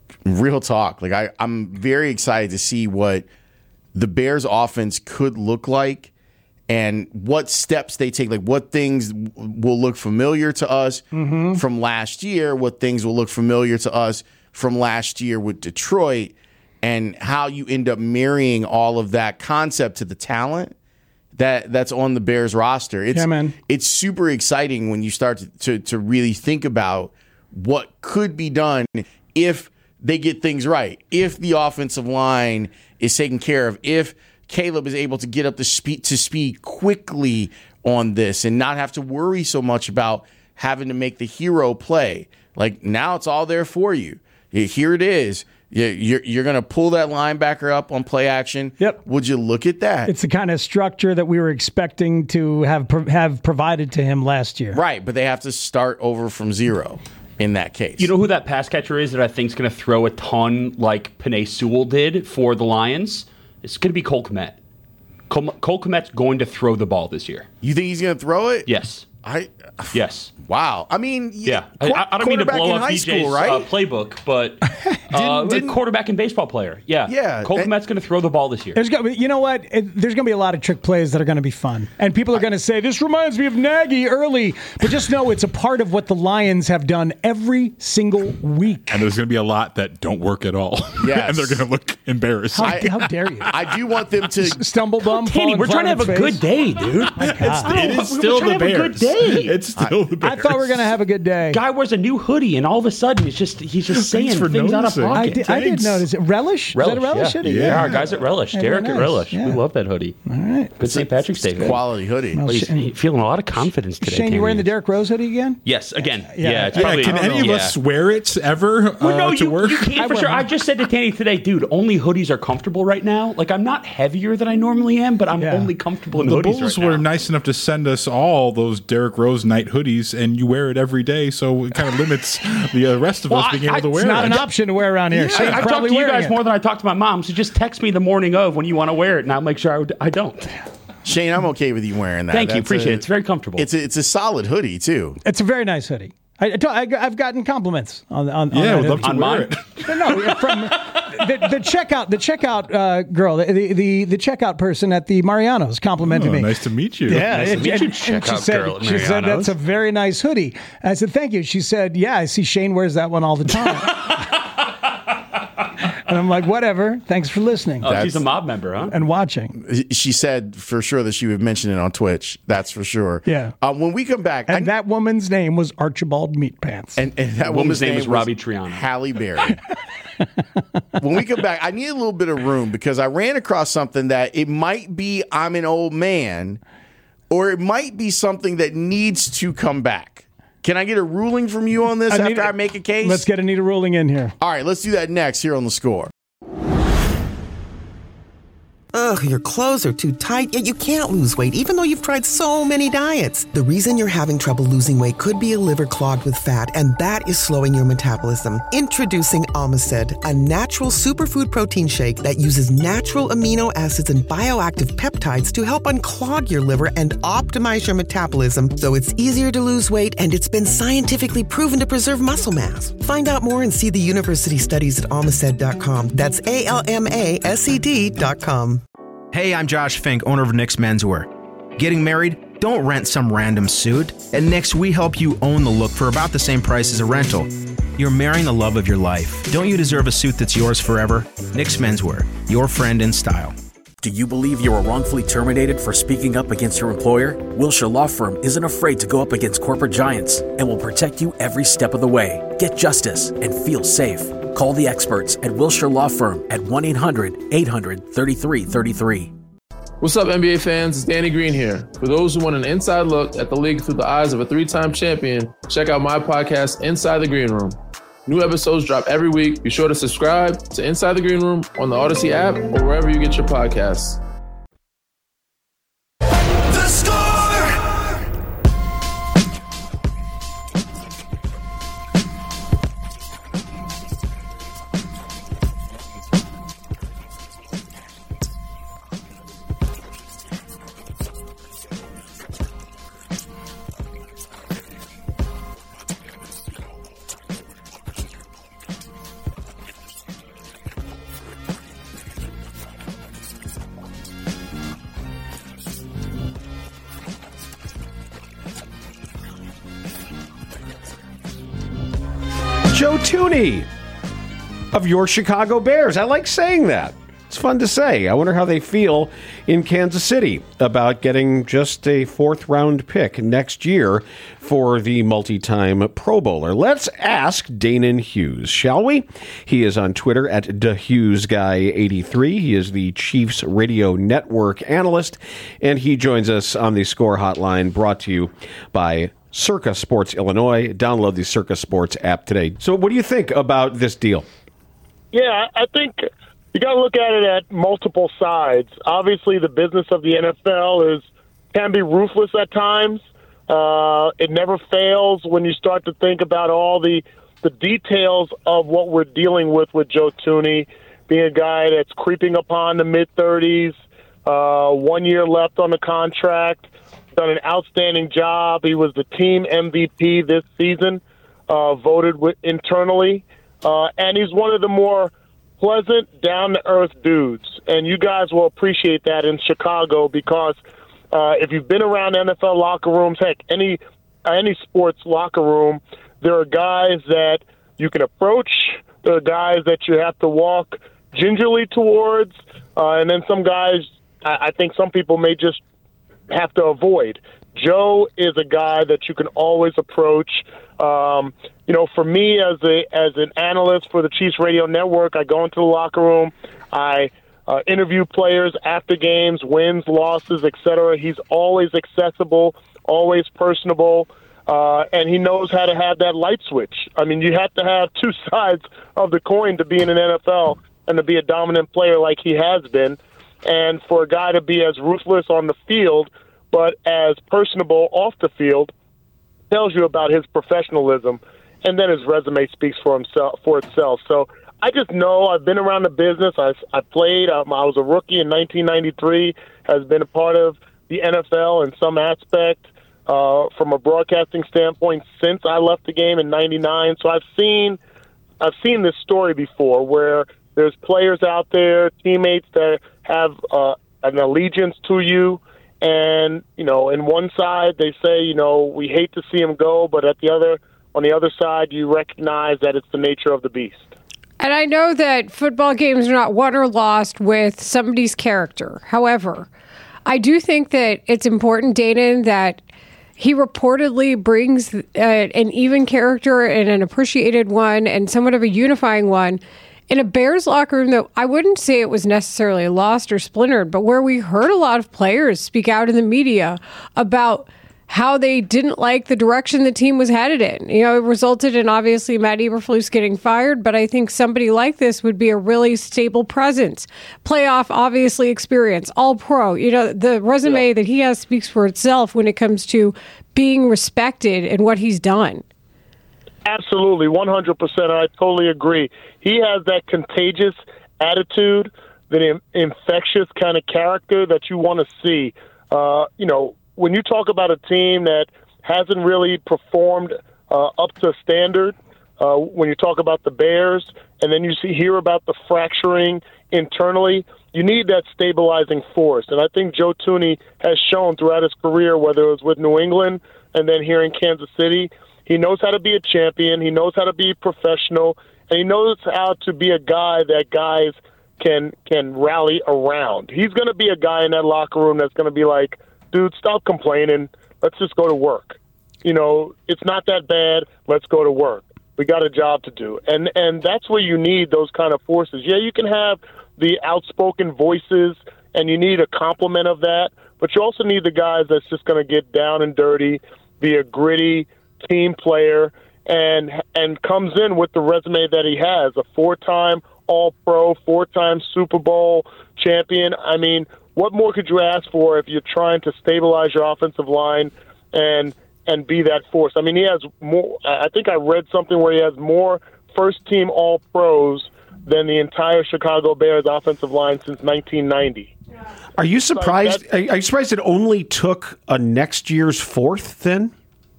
real talk. Like I, I'm very excited to see what the Bears offense could look like and what steps they take, like what things will look familiar to us mm-hmm. from last year, what things will look familiar to us from last year with Detroit, and how you end up marrying all of that concept to the talent that that's on the Bears roster. It's, yeah, man. It's super exciting when you start to, to, to really think about what could be done if they get things right, if the offensive line is taken care of, if Caleb is able to get up to speed to speed quickly on this and not have to worry so much about having to make the hero play. Like now it's all there for you. Here it is. You're, you're going to pull that linebacker up on play action. Yep. Would you look at that? It's the kind of structure that we were expecting to have have provided to him last year. Right, but they have to start over from zero in that case. You know who that pass catcher is that I think is going to throw a ton like Penei Sewell did for the Lions? It's going to be Cole Kmet. Cole, Cole Kmet's going to throw the ball this year. You think he's going to throw it? Yes. I. Yes. Wow. I mean, yeah. I, I don't mean to blow up D J's school, right? uh, playbook, but uh, didn't, didn't, quarterback and baseball player. Yeah. Yeah. Cole Kmet's going to throw the ball this year. There's gonna, you know what? It, there's going to be a lot of trick plays that are going to be fun, and people are going to say this reminds me of Nagy early. But just know it's a part of what the Lions have done every single week. And there's going to be a lot that don't work at all. Yes. And they're going to look embarrassed. How, how dare you? I do want them to stumble bum. Danny, we're trying to have a face. good day, dude. It's, it is still the Bears. Good day. It's still the Bears. I thought we were going to have a good day. Guy wears a new hoodie, and all of a sudden, it's just he's just saying for things noticing. I out of pocket. did, I did notice it. Relish? Relish, Is that a Relish yeah. hoodie? Yeah. yeah, our guys at Relish. Yeah, Derek nice. at Relish. Yeah. We love that hoodie. All right. Good Saint Patrick's Day. Quality hoodie. Well, Well, he's Shane, feeling a lot of confidence today. Shane, you wearing the Tanny. Derrick Rose hoodie again? Yes, again. Yeah. Yeah, it's Yeah, probably, Can any of yeah. us wear it ever uh, Well, no, to you, work? you can't I for sure. wouldn't. I just said to Tanny today, dude, only hoodies are comfortable right now. Like, I'm not heavier than I normally am, but I'm Yeah. only comfortable in The hoodies Bulls right were now. nice enough to send us all those Derrick Rose night hoodies, and you wear it every day, so it kind of limits the uh, rest of Well, us being I- able to I- wear It's not it. an option to wear around here. Yeah, Shane's I, I talk probably to you wearing guys it. more than I talk to my mom, so just text me the morning of when you want to wear it, and I'll make sure I, would- I don't. Shane, I'm okay with you wearing that. Thank you. That's Appreciate a- it. It's very comfortable. It's a, it's a solid hoodie, too. It's a very nice hoodie. I, I, I've gotten compliments on on, on Yeah, that we'd love hoodie. to On wear mine? it. No, from the, the checkout, the checkout uh, girl, the, the the checkout person at the Mariano's complimented Oh, me. nice to meet you. Yeah, Nice to and- meet you, and- and she checkout said, girl at she said Mariano's. that's a very nice hoodie. I said thank you. She said, yeah, I see Shane wears that one all the time. And I'm like, whatever. Thanks for listening oh, she's a mob member, huh? and watching. She said for sure that she would mention it on Twitch. That's for sure. Yeah. Uh, when we come back, And I, that woman's name was Archibald Meatpants. and, and that woman's woman's name name is Robbie Triano. Halle Berry. When we come back, I need a little bit of room because I ran across something that it might be I'm an old man, or it might be something that needs to come back. Can I get a ruling from you on this I after need- I make a case? Let's get Anita ruling in here. All right, let's do that next here on The Score. Ugh, your clothes are too tight, yet you can't lose weight even though you've tried so many diets. The reason you're having trouble losing weight could be a liver clogged with fat, and that is slowing your metabolism. Introducing Omicid, a natural superfood protein shake that uses natural amino acids and bioactive peptides to help unclog your liver and optimize your metabolism so it's easier to lose weight, and it's been scientifically proven to preserve muscle mass. Find out more and see the university studies at omicid dot com. That's A L M A S E D dot com. Hey, I'm Josh Fink, owner of Nick's Menswear. Getting married? Don't rent some random suit. At Nick's, we help you own the look for about the same price as a rental. You're marrying the love of your life. Don't you deserve a suit that's yours forever? Nick's Menswear, your friend in style. Do you believe you were wrongfully terminated for speaking up against your employer? Wilshire Law Firm isn't afraid to go up against corporate giants and will protect you every step of the way. Get justice and feel safe. Call the experts at Wilshire Law Firm at one eight hundred eight hundred thirty-three thirty-three. What's up, N B A fans? It's Danny Green here. For those who want an inside look at the league through the eyes of a three-time champion, check out my podcast, Inside the Green Room. New episodes drop every week. Be sure to subscribe to Inside the Green Room on the Odyssey app or wherever you get your podcasts. The Score! Joe Thuney of your Chicago Bears. I like saying that. It's fun to say. I wonder how they feel in Kansas City about getting just a fourth round pick next year for the multi-time Pro Bowler. Let's ask Danon Hughes, shall we? He is on Twitter at DeHughesGuy eighty-three. He is the Chiefs Radio Network analyst, and he joins us on the Score Hotline, brought to you by Circa Sports Illinois. Download the Circa Sports app today. So what do you think about this deal? Yeah, I think you got to look at it at multiple sides. Obviously, the business of the N F L is can be ruthless at times. Uh, it never fails when you start to think about all the the details of what we're dealing with with Joe Thuney, being a guy that's creeping upon the mid-thirties, uh, one year left on the contract, done an outstanding job. He was the team M V P this season, uh, voted with, internally. Uh, and he's one of the more pleasant, down-to-earth dudes. And you guys will appreciate that in Chicago because uh, if you've been around N F L locker rooms, heck, any any sports locker room, there are guys that you can approach. There are guys that you have to walk gingerly towards. Uh, and then some guys, I, I think some people may just have to avoid. Joe is a guy that you can always approach. Um, you know, for me as a as an analyst for the Chiefs Radio Network, I go into the locker room, I uh, interview players after games, wins, losses, et cetera. He's always accessible, always personable, uh, and he knows how to have that light switch. I mean, you have to have two sides of the coin to be in an N F L and to be a dominant player like he has been. And for a guy to be as ruthless on the field but as personable off the field tells you about his professionalism, and then his resume speaks for himself for itself. So I just know I've been around the business. I, I played. Um, I was a rookie in nineteen ninety-three. Has been a part of the N F L in some aspect uh, from a broadcasting standpoint since I left the game in ninety-nine. So I've seen I've seen this story before where there's players out there, teammates that have uh, an allegiance to you. And, you know, in one side they say, you know, we hate to see him go, but at the other, on the other side, you recognize that it's the nature of the beast. And I know that football games are not won or lost with somebody's character. However, I do think that it's important, Danon, that he reportedly brings uh, an even character and an appreciated one and somewhat of a unifying one in a Bears locker room that I wouldn't say it was necessarily lost or splintered, but where we heard a lot of players speak out in the media about how they didn't like the direction the team was headed in. You know, it resulted in obviously Matt Eberflus getting fired, but I think somebody like this would be a really stable presence. Playoff, obviously, experience, all pro. You know, the resume yeah. that he has speaks for itself when it comes to being respected and what he's done. Absolutely, one hundred percent. I totally agree. He has that contagious attitude, that infectious kind of character that you want to see. Uh, you know, when you talk about a team that hasn't really performed uh, up to standard, uh, when you talk about the Bears, and then you see hear about the fracturing internally, you need that stabilizing force. And I think Joe Thuney has shown throughout his career, whether it was with New England and then here in Kansas City, he knows how to be a champion. He knows how to be professional, and he knows how to be a guy that guys can can rally around. He's going to be a guy in that locker room that's going to be like, dude, stop complaining. Let's just go to work. You know, it's not that bad. Let's go to work. We got a job to do. And and that's where you need those kind of forces. Yeah, you can have the outspoken voices, and you need a complement of that, but you also need the guys that's just going to get down and dirty, be a gritty team player, and and comes in with the resume that he has, a four-time All-Pro, four-time Super Bowl champion. I mean, what more could you ask for if you're trying to stabilize your offensive line and and be that force? I mean, he has more. I think I read something where he has more first-team All-Pros than the entire Chicago Bears offensive line since nineteen ninety. Are you surprised? Are you surprised it only took a next year's fourth then?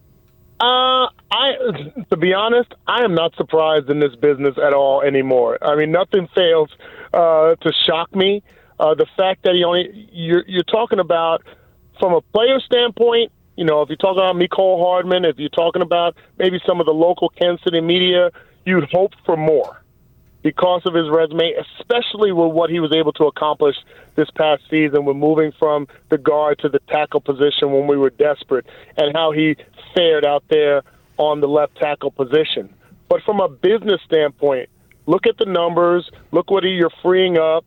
Uh, I, to be honest, I am not surprised in this business at all anymore. I mean, nothing fails uh, to shock me. Uh, the fact that he only, you're, you're talking about, from a player standpoint, you know, if you're talking about Mecole Hardman, if you're talking about maybe some of the local Kansas City media, you'd hope for more because of his resume, especially with what he was able to accomplish this past season with moving from the guard to the tackle position when we were desperate, and how he fared out there on the left tackle position. But from a business standpoint, look at the numbers, look what you're freeing up.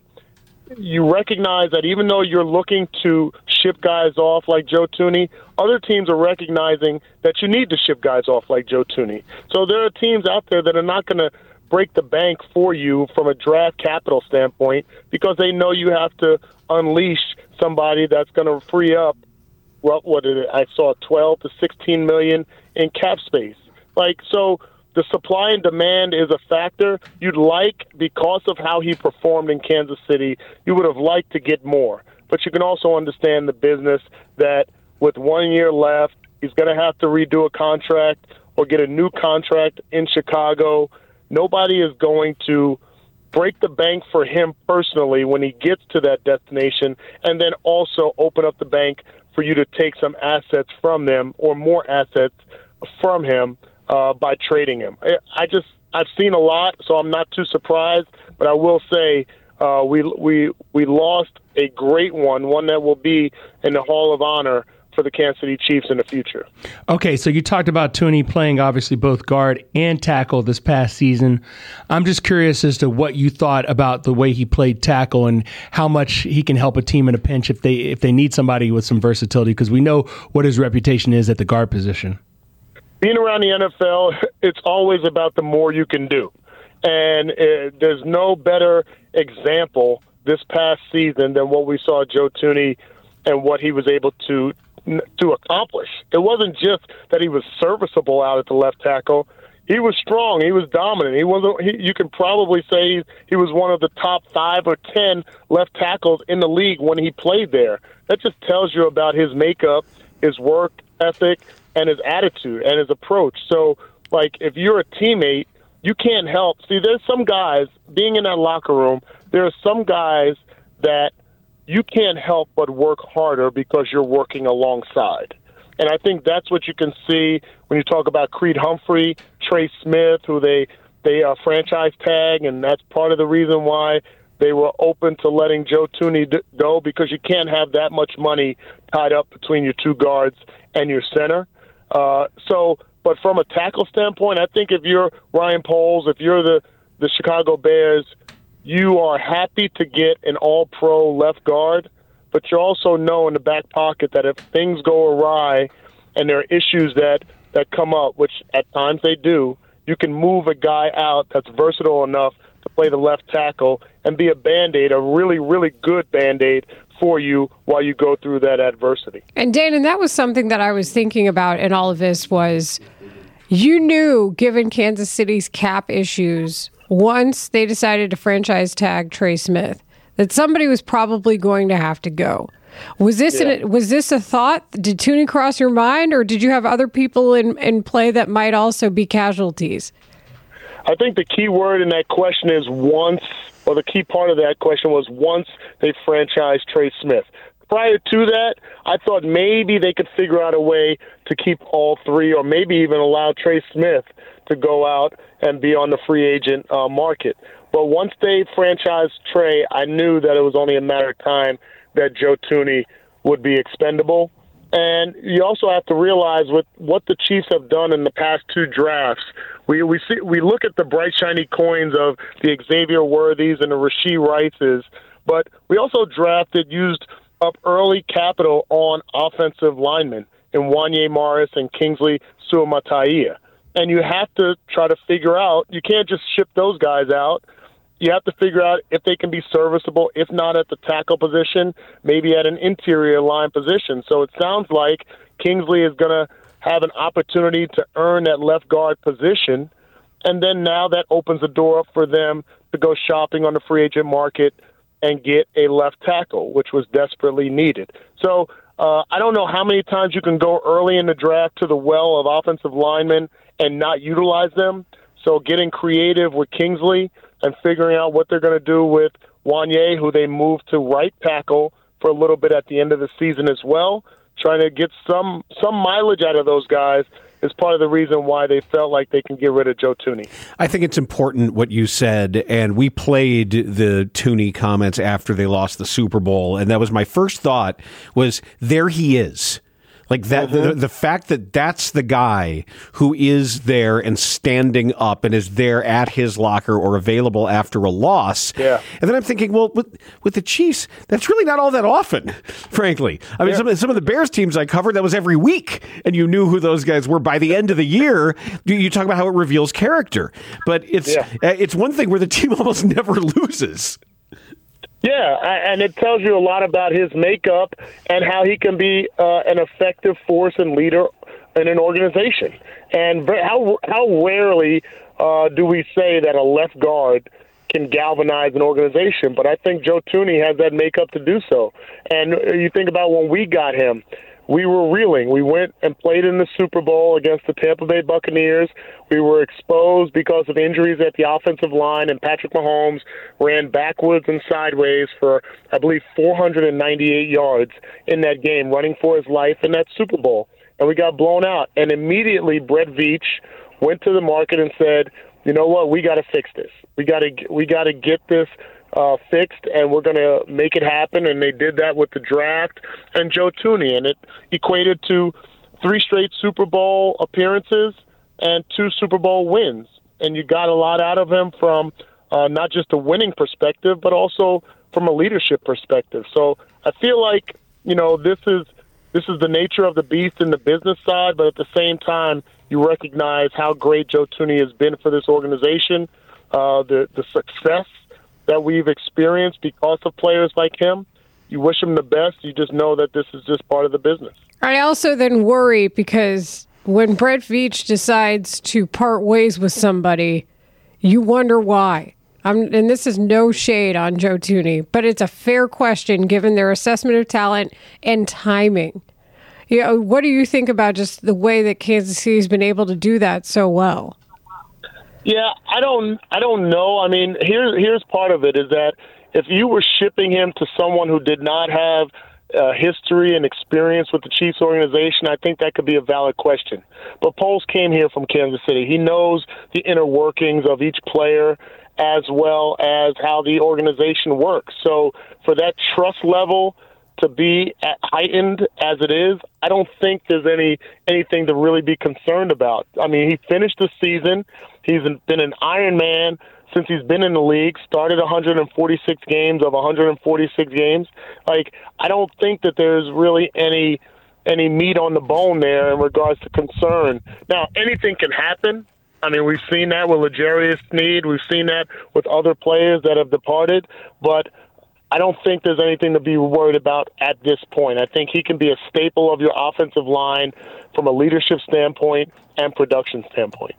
You recognize that even though you're looking to ship guys off like Joe Thuney, other teams are recognizing that you need to ship guys off like Joe Thuney. So there are teams out there that are not going to break the bank for you from a draft capital standpoint because they know you have to unleash somebody that's going to free up, well, what did it, I saw twelve to sixteen million in cap space. Like, so the supply and demand is a factor. You'd like, because of how he performed in Kansas City, you would have liked to get more. But you can also understand the business that with one year left, he's going to have to redo a contract or get a new contract in Chicago. Nobody is going to break the bank for him personally when he gets to that destination, and then also open up the bank for you to take some assets from them or more assets from him uh, by trading him. I just I've seen a lot, so I'm not too surprised. But I will say uh, we we we lost a great one, one that will be in the Hall of Honor for the Kansas City Chiefs in the future. Okay, so you talked about Thuney playing obviously both guard and tackle this past season. I'm just curious as to what you thought about the way he played tackle and how much he can help a team in a pinch if they if they need somebody with some versatility, because we know what his reputation is at the guard position. Being around the N F L, it's always about the more you can do. And uh, there's no better example this past season than what we saw Joe Thuney and what he was able to to accomplish. It wasn't just that he was serviceable out at the left tackle. He was strong. He was dominant. He wasn't. He, you can probably say he, he was one of the top five or ten left tackles in the league when he played there. That just tells you about his makeup, his work ethic, and his attitude and his approach. So, like, if you're a teammate, you can't help. See, there's some guys, being in that locker room, there are some guys that you can't help but work harder because you're working alongside. And I think that's what you can see when you talk about Creed Humphrey, Trey Smith, who they, they uh, franchise tag, and that's part of the reason why they were open to letting Joe Thuney d- go, because you can't have that much money tied up between your two guards and your center. Uh, so, but from a tackle standpoint, I think if you're Ryan Poles, if you're the, the Chicago Bears, you are happy to get an all-pro left guard, but you also know in the back pocket that if things go awry and there are issues that, that come up, which at times they do, you can move a guy out that's versatile enough to play the left tackle and be a Band-Aid, a really, really good Band-Aid for you while you go through that adversity. And Dan, and that was something that I was thinking about in all of this was you knew, given Kansas City's cap issues, once they decided to franchise tag Trey Smith, that somebody was probably going to have to go. Was this yeah. an, was this a thought? Did Thuney cross your mind, or did you have other people in, in play that might also be casualties? I think the key word in that question is once, or the key part of that question was once they franchised Trey Smith. Prior to that, I thought maybe they could figure out a way to keep all three, or maybe even allow Trey Smith to go out and be on the free agent uh, market. But once they franchised Trey, I knew that it was only a matter of time that Joe Thuney would be expendable. And you also have to realize with what the Chiefs have done in the past two drafts, we we see we look at the bright shiny coins of the Xavier Worthies and the Rashee Rices, but we also drafted, used up early capital on offensive linemen in Wanye Morris and Kingsley Suamataia. And you have to try to figure out, you can't just ship those guys out. You have to figure out if they can be serviceable, if not at the tackle position, maybe at an interior line position. So it sounds like Kingsley is going to have an opportunity to earn that left guard position. And then now that opens the door up for them to go shopping on the free agent market and get a left tackle, which was desperately needed. So uh, I don't know how many times you can go early in the draft to the well of offensive linemen and not utilize them. So getting creative with Kingsley and figuring out what they're going to do with Wanye, who they moved to right tackle for a little bit at the end of the season as well, trying to get some some mileage out of those guys is part of the reason why they felt like they can get rid of Joe Thuney. I think it's important what you said, and we played the Thuney comments after they lost the Super Bowl, and that was my first thought was, there he is. Like that, mm-hmm. the, the fact that that's the guy who is there and standing up and is there at his locker or available after a loss. Yeah. And then I'm thinking, well, with, with the Chiefs, that's really not all that often, frankly. I mean, yeah. some, of, some of the Bears teams I covered, that was every week, and you knew who those guys were. By the end of the year, you, you talk about how it reveals character. But it's yeah. it's one thing where the team almost never loses. Yeah, and it tells you a lot about his makeup and how he can be uh, an effective force and leader in an organization. And how how rarely uh, do we say that a left guard can galvanize an organization? But I think Joe Thuney has that makeup to do so. And you think about when we got him, we were reeling. We went and played in the Super Bowl against the Tampa Bay Buccaneers. We were exposed because of injuries at the offensive line, and Patrick Mahomes ran backwards and sideways for, I believe, four hundred ninety-eight yards in that game, running for his life in that Super Bowl. And we got blown out. And immediately Brett Veach went to the market and said, you know what, we got to fix this. We got to we got to get this Uh, fixed, and we're going to make it happen. And they did that with the draft and Joe Thuney, and it equated to three straight Super Bowl appearances and two Super Bowl wins. And you got a lot out of him from uh, not just a winning perspective, but also from a leadership perspective. So I feel like, you know, this is this is the nature of the beast in the business side, but at the same time, you recognize how great Joe Thuney has been for this organization, uh, the the success that we've experienced because of players like him. You wish him the best. You just know that this is just part of the business. I also then worry because when Brett Veach decides to part ways with somebody, you wonder why. I'm, and this is no shade on Joe Thuney, but it's a fair question given their assessment of talent and timing. You know, what do you think about just the way that Kansas City's been able to do that so well? Yeah, I don't I don't know. I mean, here's here's part of it is that if you were shipping him to someone who did not have uh, history and experience with the Chiefs organization, I think that could be a valid question. But Poles came here from Kansas City. He knows the inner workings of each player as well as how the organization works. So for that trust level to be at heightened as it is, I don't think there's any anything to really be concerned about. I mean, he finished the season. He's been an Iron Man since he's been in the league, started one hundred forty-six games of one hundred forty-six games. Like, I don't think that there's really any any meat on the bone there in regards to concern. Now, anything can happen. I mean, we've seen that with L'Jarius Sneed. We've seen that with other players that have departed. But I don't think there's anything to be worried about at this point. I think he can be a staple of your offensive line from a leadership standpoint and production standpoint.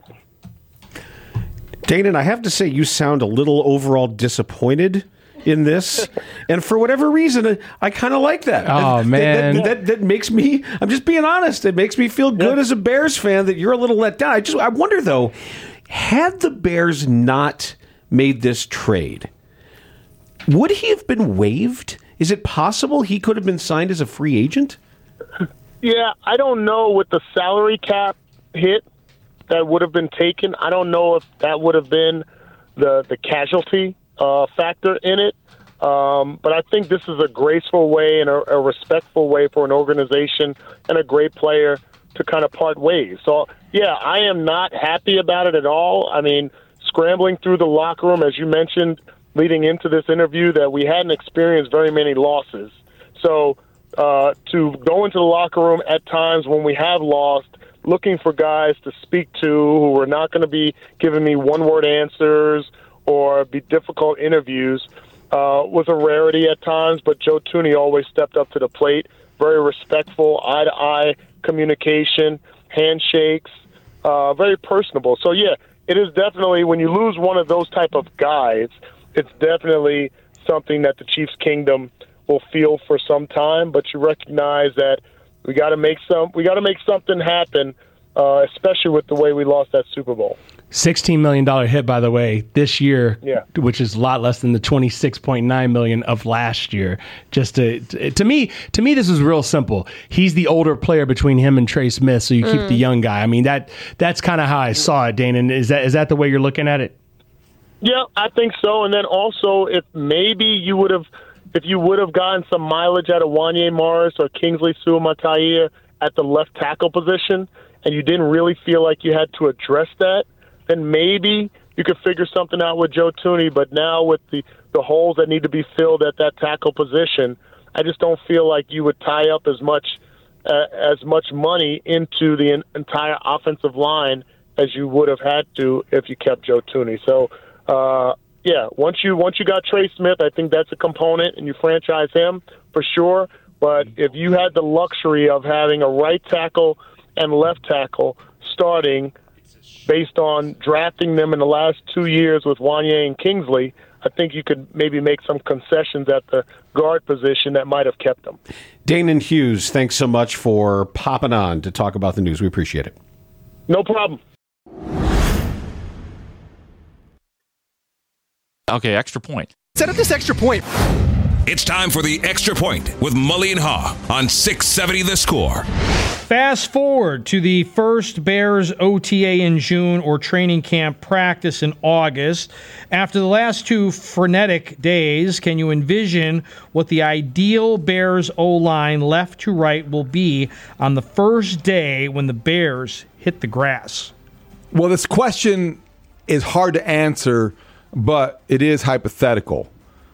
Danon, I have to say you sound a little overall disappointed in this. And for whatever reason, I, I kind of like that. Oh, that, man. That, that, that, that makes me, I'm just being honest, it makes me feel good as a Bears fan that you're a little let down. I just, I wonder, though, had the Bears not made this trade, would he have been waived? Is it possible he could have been signed as a free agent? Yeah, I don't know with the salary cap hit that would have been taken. I don't know if that would have been the the casualty uh, factor in it. Um, but I think this is a graceful way and a, a respectful way for an organization and a great player to kind of part ways. So, yeah, I am not happy about it at all. I mean, scrambling through the locker room, as you mentioned, leading into this interview, that we hadn't experienced very many losses. So uh, to go into the locker room at times when we have lost, looking for guys to speak to who are not going to be giving me one-word answers or be difficult interviews uh, was a rarity at times, but Joe Thuney always stepped up to the plate, very respectful, eye-to-eye communication, handshakes, uh, very personable. So, yeah, it is definitely, when you lose one of those type of guys, it's definitely something that the Chiefs Kingdom will feel for some time, but you recognize that we got to make some we got to make something happen, uh, especially with the way we lost that Super Bowl. sixteen million dollars hit, by the way, this year, Yeah. which is a lot less than the twenty-six point nine million dollars of last year. Just to, to me, to me, this is real simple. He's the older player between him and Trey Smith, so you keep Mm. the young guy. I mean, that that's kind of how I saw it, Dana. Is that is that the way you're looking at it? Yeah, I think so. And then also, if maybe you would have, if you would have gotten some mileage out of Wanye Morris or Kingsley Suamataia at the left tackle position, and you didn't really feel like you had to address that, then maybe you could figure something out with Joe Thuney. But now with the, the holes that need to be filled at that tackle position, I just don't feel like you would tie up as much uh, as much money into the en- entire offensive line as you would have had to if you kept Joe Thuney. So, uh, yeah, once you once you got Trey Smith, I think that's a component, and you franchise him for sure. But if you had the luxury of having a right tackle and left tackle starting based on drafting them in the last two years with Wanye and Kingsley, I think you could maybe make some concessions at the guard position that might have kept them. Danon Hughes, thanks so much for popping on to talk about the news. We appreciate it. No problem. Okay, extra point. Set up this extra point. It's time for the Extra Point with Mully and Haw on six seventy The Score. Fast forward to the first Bears O T A in June or training camp practice in August. After the last two frenetic days, can you envision what the ideal Bears O-line left to right will be on the first day when the Bears hit the grass? Well, this question is hard to answer, but it is hypothetical.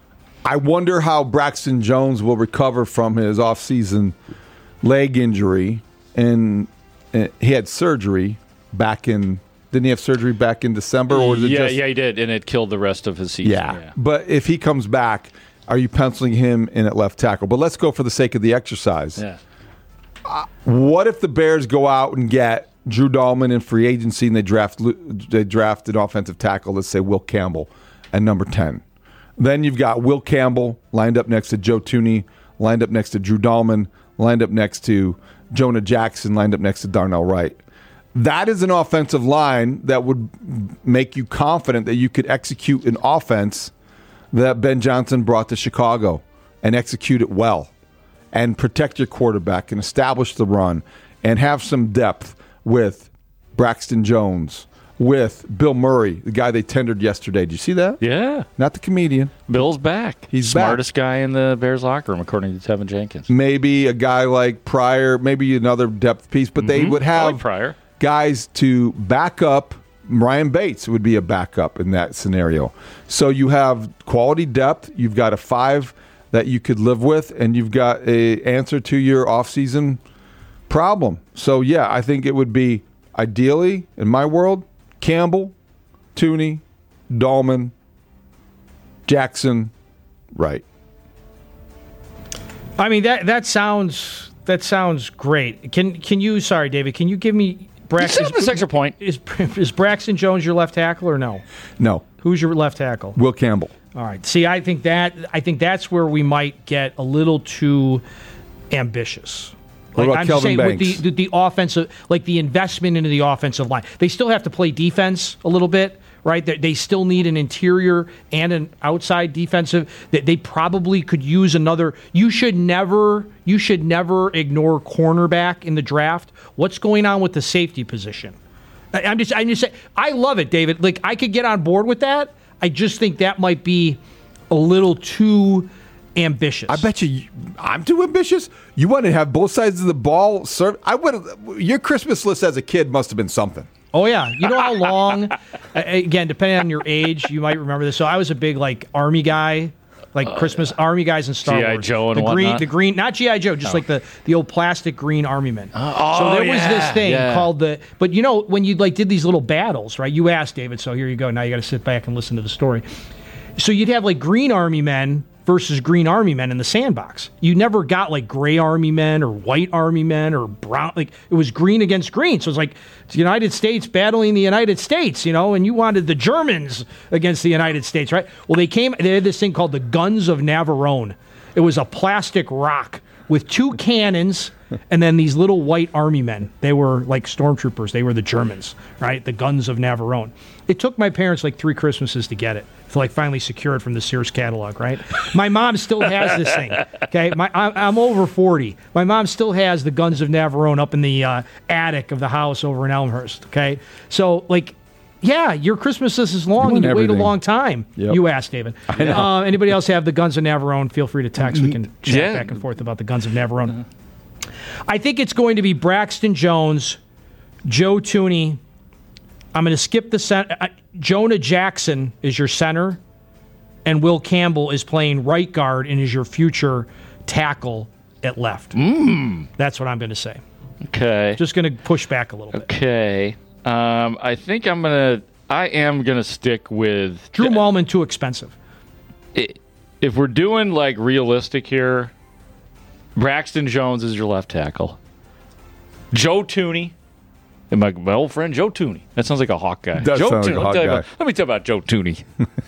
I wonder how Braxton Jones will recover from his offseason leg injury. And uh, he had surgery back in, didn't he have surgery back in December? Or was it yeah, just, yeah, he did, and it killed the rest of his season. yeah. yeah. But if he comes back, are you penciling him in at left tackle? But let's go for the sake of the exercise. Yeah. Uh, what if the Bears go out and get Drew Dahlman in free agency and they draft they draft an offensive tackle, let's say Will Campbell at number ten? Then you've got Will Campbell lined up next to Joe Thuney, lined up next to Drew Dahlman, lined up next to Jonah Jackson, lined up next to Darnell Wright. That is an offensive line that would make you confident that you could execute an offense that Ben Johnson brought to Chicago and execute it well and protect your quarterback and establish the run and have some depth with Braxton Jones, with Bill Murray, the guy they tendered yesterday. Did you see that? Yeah. Not the comedian. Bill's back. He's Smartest guy in the Bears locker room, according to Tevin Jenkins. Maybe a guy like Pryor, maybe another depth piece, but they Mhm. would I have like Pryor. guys to back up. Ryan Bates would be a backup in that scenario. So you have quality depth. You've got a five that you could live with, and you've got a answer to your offseason problem. So, yeah, I think it would be ideally, in my world, Campbell, Thuney, Dahlman, Jackson, Wright. I mean, that that sounds that sounds great. Can can you, sorry, David, can you give me Braxton? Set up this extra point. Is, is Braxton Jones your left tackle or no? No. Who's your left tackle? Will Campbell. All right. See, I think that I think that's where we might get a little too ambitious. What about I'm Kelvin just saying Banks? with the, the the offensive, like the investment into the offensive line, they still have to play defense a little bit, right? They, they still need an interior and an outside defensive. That they probably could use another. You should never you should never ignore cornerback in the draft. What's going on with the safety position? I- I'm just I'm just saying I love it, David. Like I could get on board with that. I just think that might be a little too ambitious. I bet you I'm too ambitious. You want to have both sides of the ball serve. I would. Your Christmas list as a kid must have been something. Oh yeah, you know how long? Again, depending on your age, you might remember this. So I was a big like Army guy, like Christmas Army guys in Star G I Wars. Joe and the green, whatnot? the green, not G I Joe, just Oh. like the the old plastic green Army men. Oh, so there was yeah, this thing yeah. called the. But you know when you like did these little battles, right? You asked David, so here you go. Now you got to sit back and listen to the story. So you'd have like green Army men versus green Army men in the sandbox. You never got like gray Army men or white Army men or brown. Like it was green against green. So it's like the United States battling the United States, you know, and you wanted the Germans against the United States, right? Well, they came, they had this thing called the Guns of Navarone. It was a plastic rock, with two cannons and then these little white army men. They were like stormtroopers. They were the Germans, right? The guns of Navarone. It took my parents like three Christmases to get it, to like finally secure it from the Sears catalog, right? My mom still has this thing, okay? My, I, I'm over forty. My mom still has the guns of Navarone up in the uh, attic of the house over in Elmhurst, okay? So, like, yeah, your Christmas list is long and you everything. wait a long time. Yep. You asked, David. I know. Uh, anybody else have the guns of Navarone? Feel free to text. We can chat Yeah. back and forth about the guns of Navarone. I think it's going to be Braxton Jones, Joe Tooney. I'm going to skip the center. Uh, Jonah Jackson is your center, and Will Campbell is playing right guard and is your future tackle at left. Mm. That's what I'm going to say. Okay. Just going to push back a little bit. Okay. Um, I think I'm gonna. I am gonna stick with Drew Malman. Too expensive. If we're doing like realistic here, Braxton Jones is your left tackle. Joe Tooney, and my, my old friend Joe Tooney. That sounds like a Hawk guy. Does Joe sound like Tooney. a Let, Hawk me tell you guy. about, let me tell you about Joe Tooney.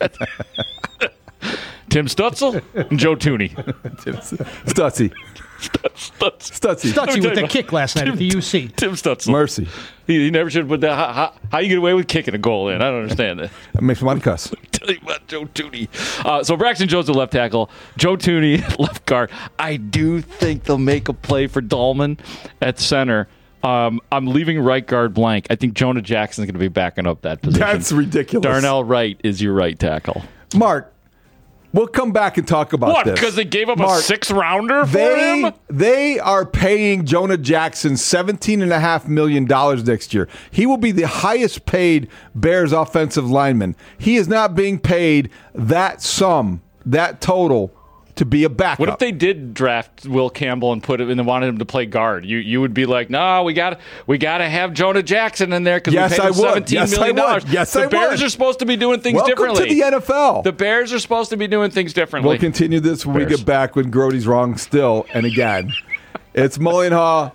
Tim Stutzel and Joe Tooney. Stutzy. Stutz. Stutzy. Stutzy with the kick last night at the U C. Tim Stutzel. Mercy. He, he never should have put that. How, how, how you get away with kicking a goal in? I don't understand that. That makes me want to cuss. Tell you about Joe Tooney. Uh, so Braxton Jones, the left tackle. Joe Tooney, left guard. I do think they'll make a play for Dahlman at center. Um, I'm leaving right guard blank. I think Jonah Jackson's going to be backing up that position. That's ridiculous. Darnell Wright is your right tackle. Mark, we'll come back and talk about What? this. Because they gave up Mark, a sixth rounder for they, him? They are paying Jonah Jackson seventeen point five million dollars next year. He will be the highest paid Bears offensive lineman. He is not being paid that sum, that total, to be a backup. What if they did draft Will Campbell and put him and they wanted him to play guard? You you would be like, no, we got we got to have Jonah Jackson in there because Yes, we paid I him would. seventeen Yes, million I dollars. would. Yes, the I Bears would. are supposed to be doing things Welcome differently. to the N F L. The Bears are supposed to be doing things differently. We'll continue this when we Bears. get back when Grody's wrong still. And again, it's Mully Haw.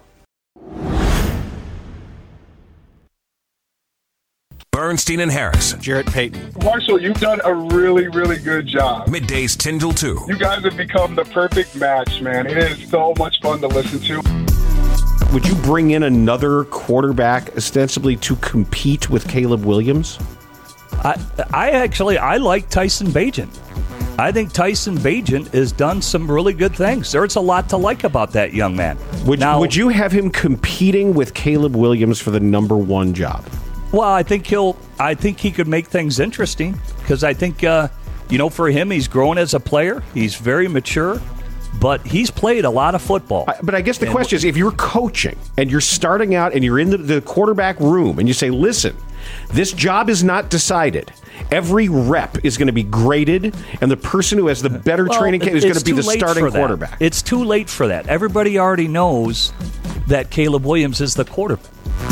Bernstein and Harris. Jarrett Payton. Marshall, you've done a really, really good job. Middays ten till two. You guys have become the perfect match, man. It is so much fun to listen to. Would you bring in another quarterback ostensibly to compete with Caleb Williams? I, I actually, I like Tyson Bagent. I think Tyson Bagent has done some really good things. There's a lot to like about that young man. Would, now, would you have him competing with Caleb Williams for the number one job? Well, I think he'll. I think he could make things interesting because I think, uh, you know, for him, he's grown as a player. He's very mature, but he's played a lot of football. I, but I guess the and, question is, if you're coaching and you're starting out and you're in the, the quarterback room and you say, listen, this job is not decided. Every rep is going to be graded, and the person who has the better well, training camp is going to be the starting quarterback. It's too late for that. Everybody already knows that Caleb Williams is the quarterback.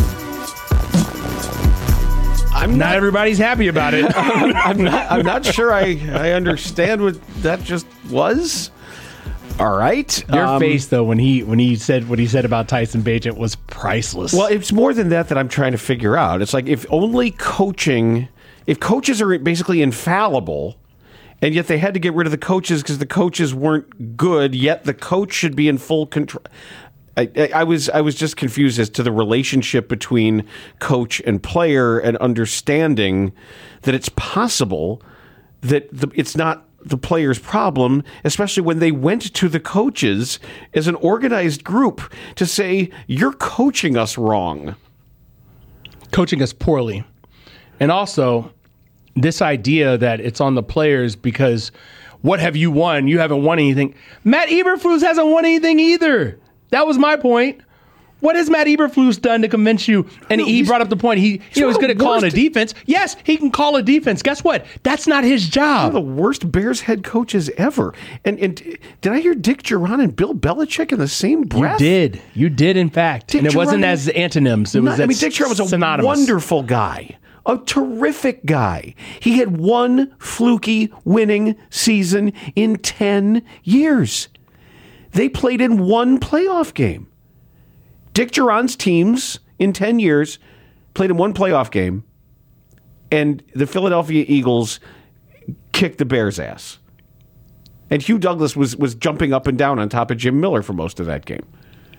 I'm not, not everybody's happy about it. I'm, I'm not. I'm not sure. I I understand what that just was. All right. Your um, face though when he when he said what he said about Tyson Bagent was priceless. Well, it's more than that that I'm trying to figure out. It's like if only coaching, if coaches are basically infallible, and yet they had to get rid of the coaches because the coaches weren't good. Yet the coach should be in full control. I, I was I was just confused as to the relationship between coach and player, and understanding that it's possible that the, it's not the player's problem, especially when they went to the coaches as an organized group to say, you're coaching us wrong. Coaching us poorly. And also, this idea that it's on the players because what have you won? You haven't won anything. Matt Eberflus hasn't won anything either. That was my point. What has Matt Eberflus done to convince you? And No, he brought up the point. He, you know, he's good at calling a defense. Yes, he can call a defense. Guess what? That's not his job. One of the worst Bears head coaches ever. And and did I hear Dick Geron and Bill Belichick in the same breath? You did. You did, in fact. Dick and it wasn't Geron- as antonyms. It was. No, I mean, Dick Geron was a synonymous. wonderful guy. A terrific guy. He had one fluky winning season in ten years. They played in one playoff game. Dick Geron's teams in ten years played in one playoff game, and the Philadelphia Eagles kicked the Bears' ass. And Hugh Douglas was, was jumping up and down on top of Jim Miller for most of that game.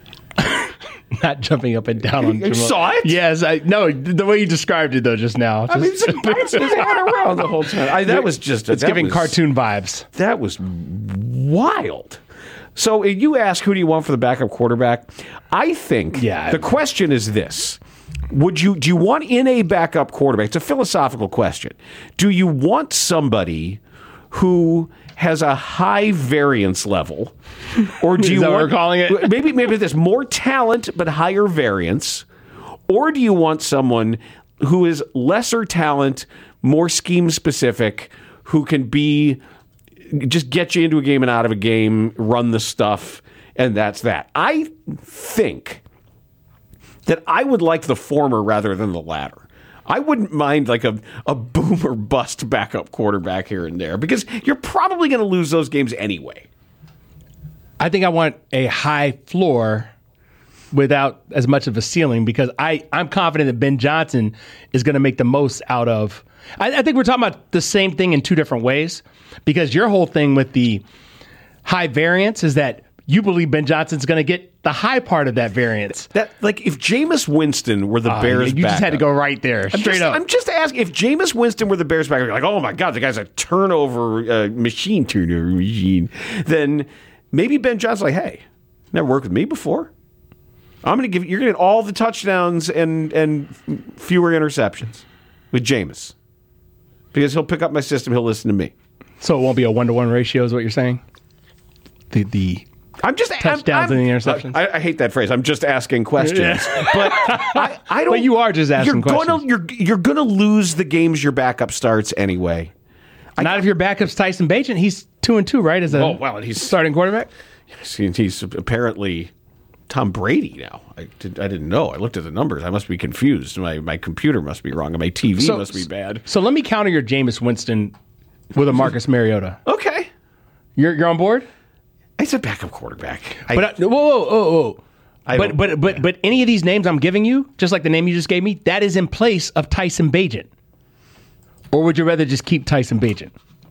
Not jumping up and down on You Jim saw Miller. it? Yes, I no. The way you described it, though, just now. I mean, he's bouncing his head around the whole time. I, that was just... It's that giving was, cartoon vibes. That was wild. So you ask, who do you want for the backup quarterback? I think Yeah. the question is this. Would you do you want in a backup quarterback? It's a philosophical question. Do you want somebody who has a high variance level, or do Is you that what want we're calling it? maybe maybe there's more talent but higher variance, or do you want someone who is lesser talent, more scheme specific, who can be just get you into a game and out of a game, run the stuff, and that's that? I think that I would like the former rather than the latter. I wouldn't mind like a, a boom or bust backup quarterback here and there because you're probably going to lose those games anyway. I think I want a high floor without as much of a ceiling because I, I'm confident that Ben Johnson is going to make the most out of. I, I think we're talking about the same thing in two different ways because your whole thing with the high variance is that you believe Ben Johnson's going to get the high part of that variance. That like if Jameis Winston were the Uh, Bears, you just had to backup- go right there, I'm straight just, up. I'm just asking if Jameis Winston were the Bears backup, you're like, oh my god, the guy's a turnover uh, machine, turnover machine. Then maybe Ben Johnson's like, hey, never worked with me before. I'm going to give you're going to get all the touchdowns and and fewer interceptions with Jameis because he'll pick up my system, he'll listen to me. So it won't be a one to one ratio, is what you're saying? The the I'm just touchdowns I'm, and the I'm, interceptions. I, I hate that phrase. I'm just asking questions, Yeah. but I, I don't. But you are just asking you're questions. Gonna, you're you're going to lose the games your backup starts anyway. Not if your backup's Tyson Bagent. He's two and two, right? As a Oh, well, and he's starting quarterback. He's, he's apparently Tom Brady now. I, did, I didn't know. I looked at the numbers. I must be confused. My my computer must be wrong, and my T V So- must be bad. So let me counter your Jameis Winston with a Marcus Mariota. Okay, you're you're on board. He's a backup quarterback. I, But I, whoa, whoa, whoa, whoa. I But don't- but but but any of these names I'm giving you, just like the name you just gave me, that is in place of Tyson Bagent. Or would you rather just keep Tyson Bagent?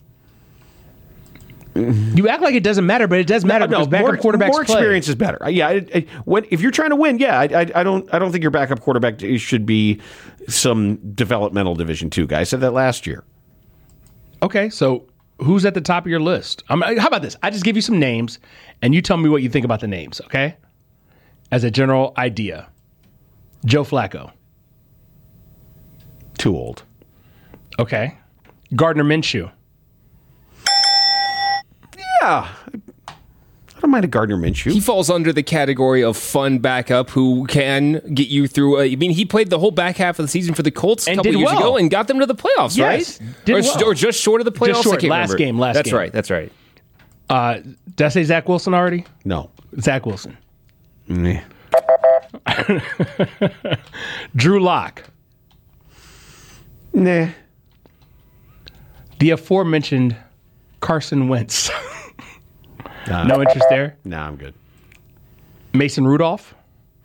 You act like it doesn't matter, but it does matter because backup more, quarterbacks more play. experience is better. Yeah, I, I, when, if you're trying to win, yeah, I, I, I don't I don't think your backup quarterback should be some developmental Division two guy. I said that last year. Okay, so who's at the top of your list? I'm, how about this? I just give you some names, and you tell me what you think about the names, okay? As a general idea. Joe Flacco. Too old. Okay. Gardner Minshew. Yeah. I don't mind a Gardner Minshew. He falls under the category of fun backup who can get you through. A, I mean, he played the whole back half of the season for the Colts a And couple did years well. ago and got them to the playoffs, Yes, right? did or, well. or just short of the playoffs. Just short. I can't Last remember. game, last That's game. right. That's right. Uh, did I say Zach Wilson already? No. Zach Wilson. Meh. Drew Lock. Nah. The aforementioned Carson Wentz. Nah. No interest there? Nah, I'm good. Mason Rudolph.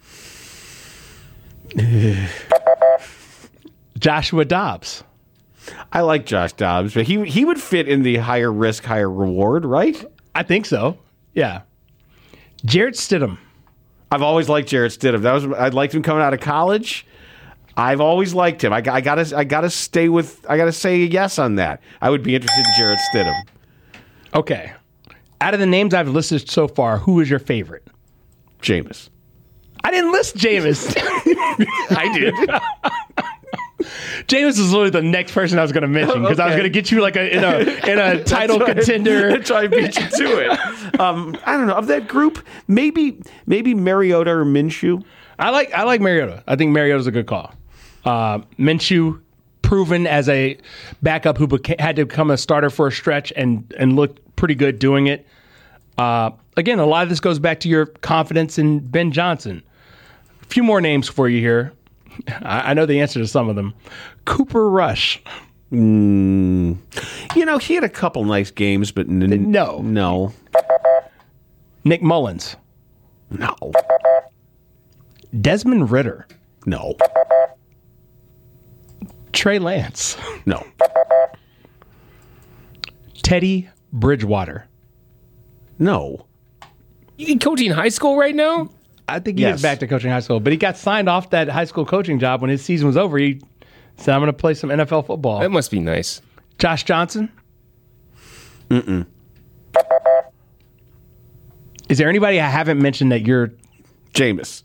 Joshua Dobbs. I like Josh Dobbs, but he he would fit in the higher risk, higher reward, right? I think so. Yeah. Jarrett Stidham. I've always liked Jarrett Stidham. That was I liked him coming out of college. I've always liked him. I, I gotta I gotta stay with I gotta say yes on that. I would be interested in Jarrett Stidham. Okay. Out of the names I've listed so far, who is your favorite? Jameis. I didn't list Jameis. I did. Jameis is literally the next person I was going to mention because I was Okay. going to get you like a in a in a title That's why- contender. That's why I beat you to it. Um, I don't know of that group. Maybe maybe Mariota or Minshew. I like I like Mariota. I think Mariota's a good call. Uh, Minshew, proven as a backup who beca- had to become a starter for a stretch and and looked pretty good doing it. Uh, again, a lot of this goes back to your confidence in Ben Johnson. A few more names for you here. I, I know the answer to some of them. Cooper Rush. Mm, you know, he had a couple nice games, but n- no, no. Nick Mullins. No. Desmond Ritter. No. Trey Lance. No. Teddy Bridgewater. No. You coaching high school right now? I think he Yes. is back to coaching high school, but he got signed off that high school coaching job when his season was over. He said, I'm going to play some N F L football. That must be nice. Josh Johnson? Mm-mm. Is there anybody I haven't mentioned that you're... Jameis.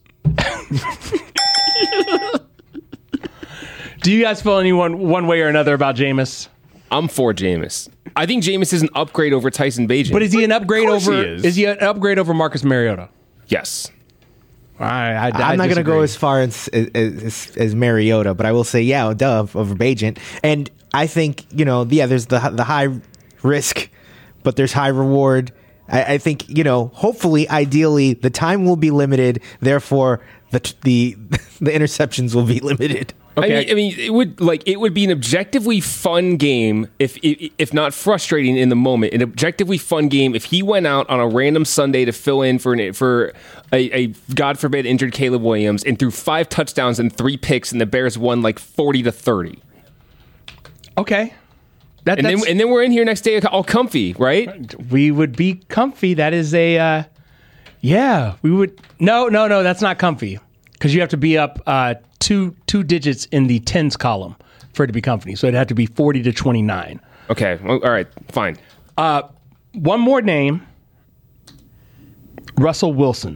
Do you guys feel anyone one way or another about Jameis? I'm for Jameis. I think Jameis is an upgrade over Tyson Bagent. But is he an upgrade Of course over... he is. Is he an upgrade over Marcus Mariota? Yes. I, I, I I'm not going to disagree. go as far as, as as Mariota, but I will say, yeah, duh, over Bagent. And I think, you know, yeah, there's the the high risk, but there's high reward. I, I think, you know, hopefully, ideally, the time will be limited. Therefore, the the the interceptions will be limited. Okay. I mean, I mean, it would like it would be an objectively fun game if, if if not frustrating in the moment. An objectively fun game if he went out on a random Sunday to fill in for an, for a, a God forbid injured Caleb Williams and threw five touchdowns and three picks, and the Bears won like forty to thirty. Okay. That, and then that's- and then we're in here next day all comfy, right? We would be comfy. That is a, uh, yeah, we would. No, no, no, that's not comfy because you have to be up uh, two two digits in the tens column for it to be comfy. So it'd have to be forty to twenty-nine. Okay, well, all right, fine. Uh, one more name, Russell Wilson.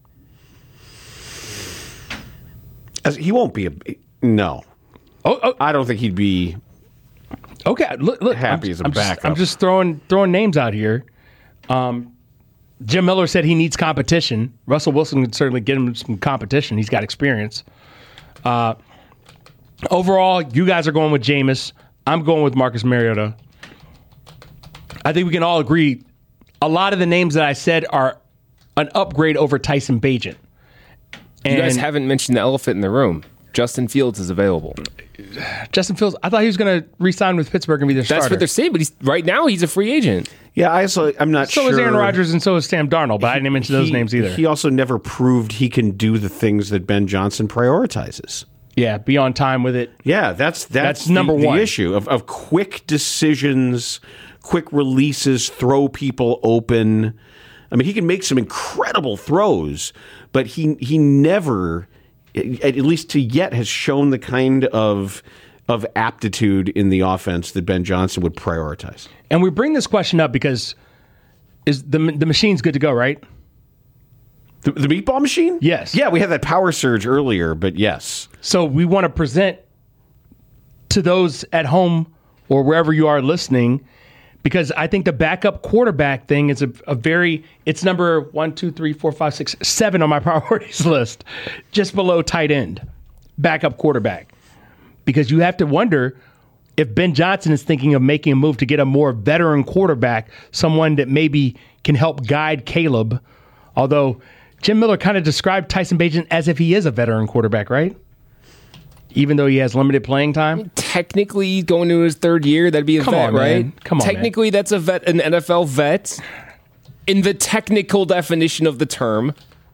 As- He won't be a... No. Oh, oh. I don't think he'd be... Okay, look, look happy I'm, as a I'm just, backup. I'm just throwing throwing names out here. Um, Jim Miller said he needs competition. Russell Wilson could certainly get him some competition. He's got experience. Uh, overall, you guys are going with Jameis. I'm going with Marcus Mariota. I think we can all agree a lot of the names that I said are an upgrade over Tyson Bagent. You guys haven't mentioned the elephant in the room. Justin Fields is available. Justin Fields, I thought he was going to re-sign with Pittsburgh and be their That's starter. what they're saying, but he's, right now he's a free agent. Yeah, I also, I'm not so sure. is Aaron Rodgers and so is Sam Darnold, but I didn't mention those He- names either. He also never proved he can do the things that Ben Johnson prioritizes. Yeah, be on time with it. Yeah, that's that's, That's number the, the one. issue of, of quick decisions, quick releases, throw people open. I mean, he can make some incredible throws, but he he never, at least to yet, has shown the kind of of aptitude in the offense that Ben Johnson would prioritize. And we bring this question up because is the the machine's good to go, right? The, the meatball machine? Yes. Yeah, we had that power surge earlier, but yes. So we want to present to those at home or wherever you are listening, because I think the backup quarterback thing is a, a very, it's number one, two, three, four, five, six, seven on my priorities list, just below tight end, backup quarterback. Because you have to wonder if Ben Johnson is thinking of making a move to get a more veteran quarterback, someone that maybe can help guide Caleb, although Jim Miller kind of described Tyson Bagent as if he is a veteran quarterback, right? Even though he has limited playing time? Technically, going into his third year, that'd be a Come vet, on, man. right? Come on, Technically, that's a vet, an N F L vet, in the technical definition of the term.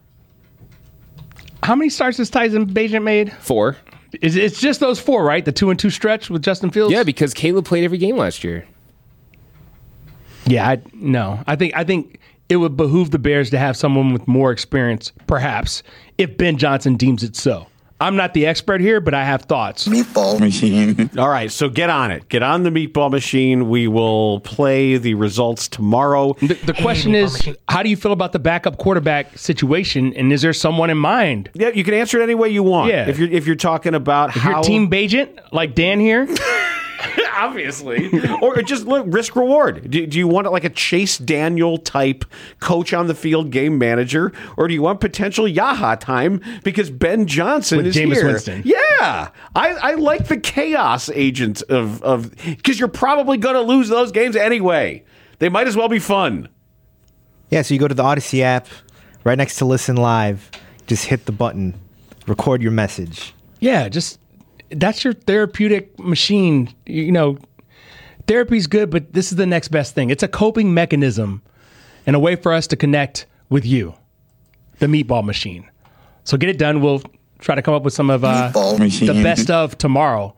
How many starts has Tyson Bagent made? Four. Is It's just those four, right? The two and two stretch with Justin Fields? Yeah, because Caleb played every game last year. Yeah, I, no. I think I think it would behoove the Bears to have someone with more experience, perhaps, if Ben Johnson deems it so. I'm not the expert here, but I have thoughts. Meatball machine. All right, so get on it. Get on the meatball machine. We will play the results tomorrow. The, the question is, how do you feel about the backup quarterback situation, and is there someone in mind? Yeah, you can answer it any way you want. Yeah. If you're if you're talking about If how you're team Bagent, like Dan here, obviously, or just look risk reward. Do, do you want like a Chase Daniel type coach on the field game manager, or do you want potential Yaha time because Ben Johnson With is Jameis here? Winston. Yeah, I, I like the chaos agent of of because you're probably going to lose those games anyway. They might as well be fun. Yeah, so you go to the Odyssey app, right next to Listen Live, just hit the button, record your message. yeah, just that's your therapeutic machine. You know, therapy's good, but this is the next best thing. It's a coping mechanism and a way for us to connect with you, the meatball machine. So get it done. We'll try to come up with some of uh, Meatball machine. the best of tomorrow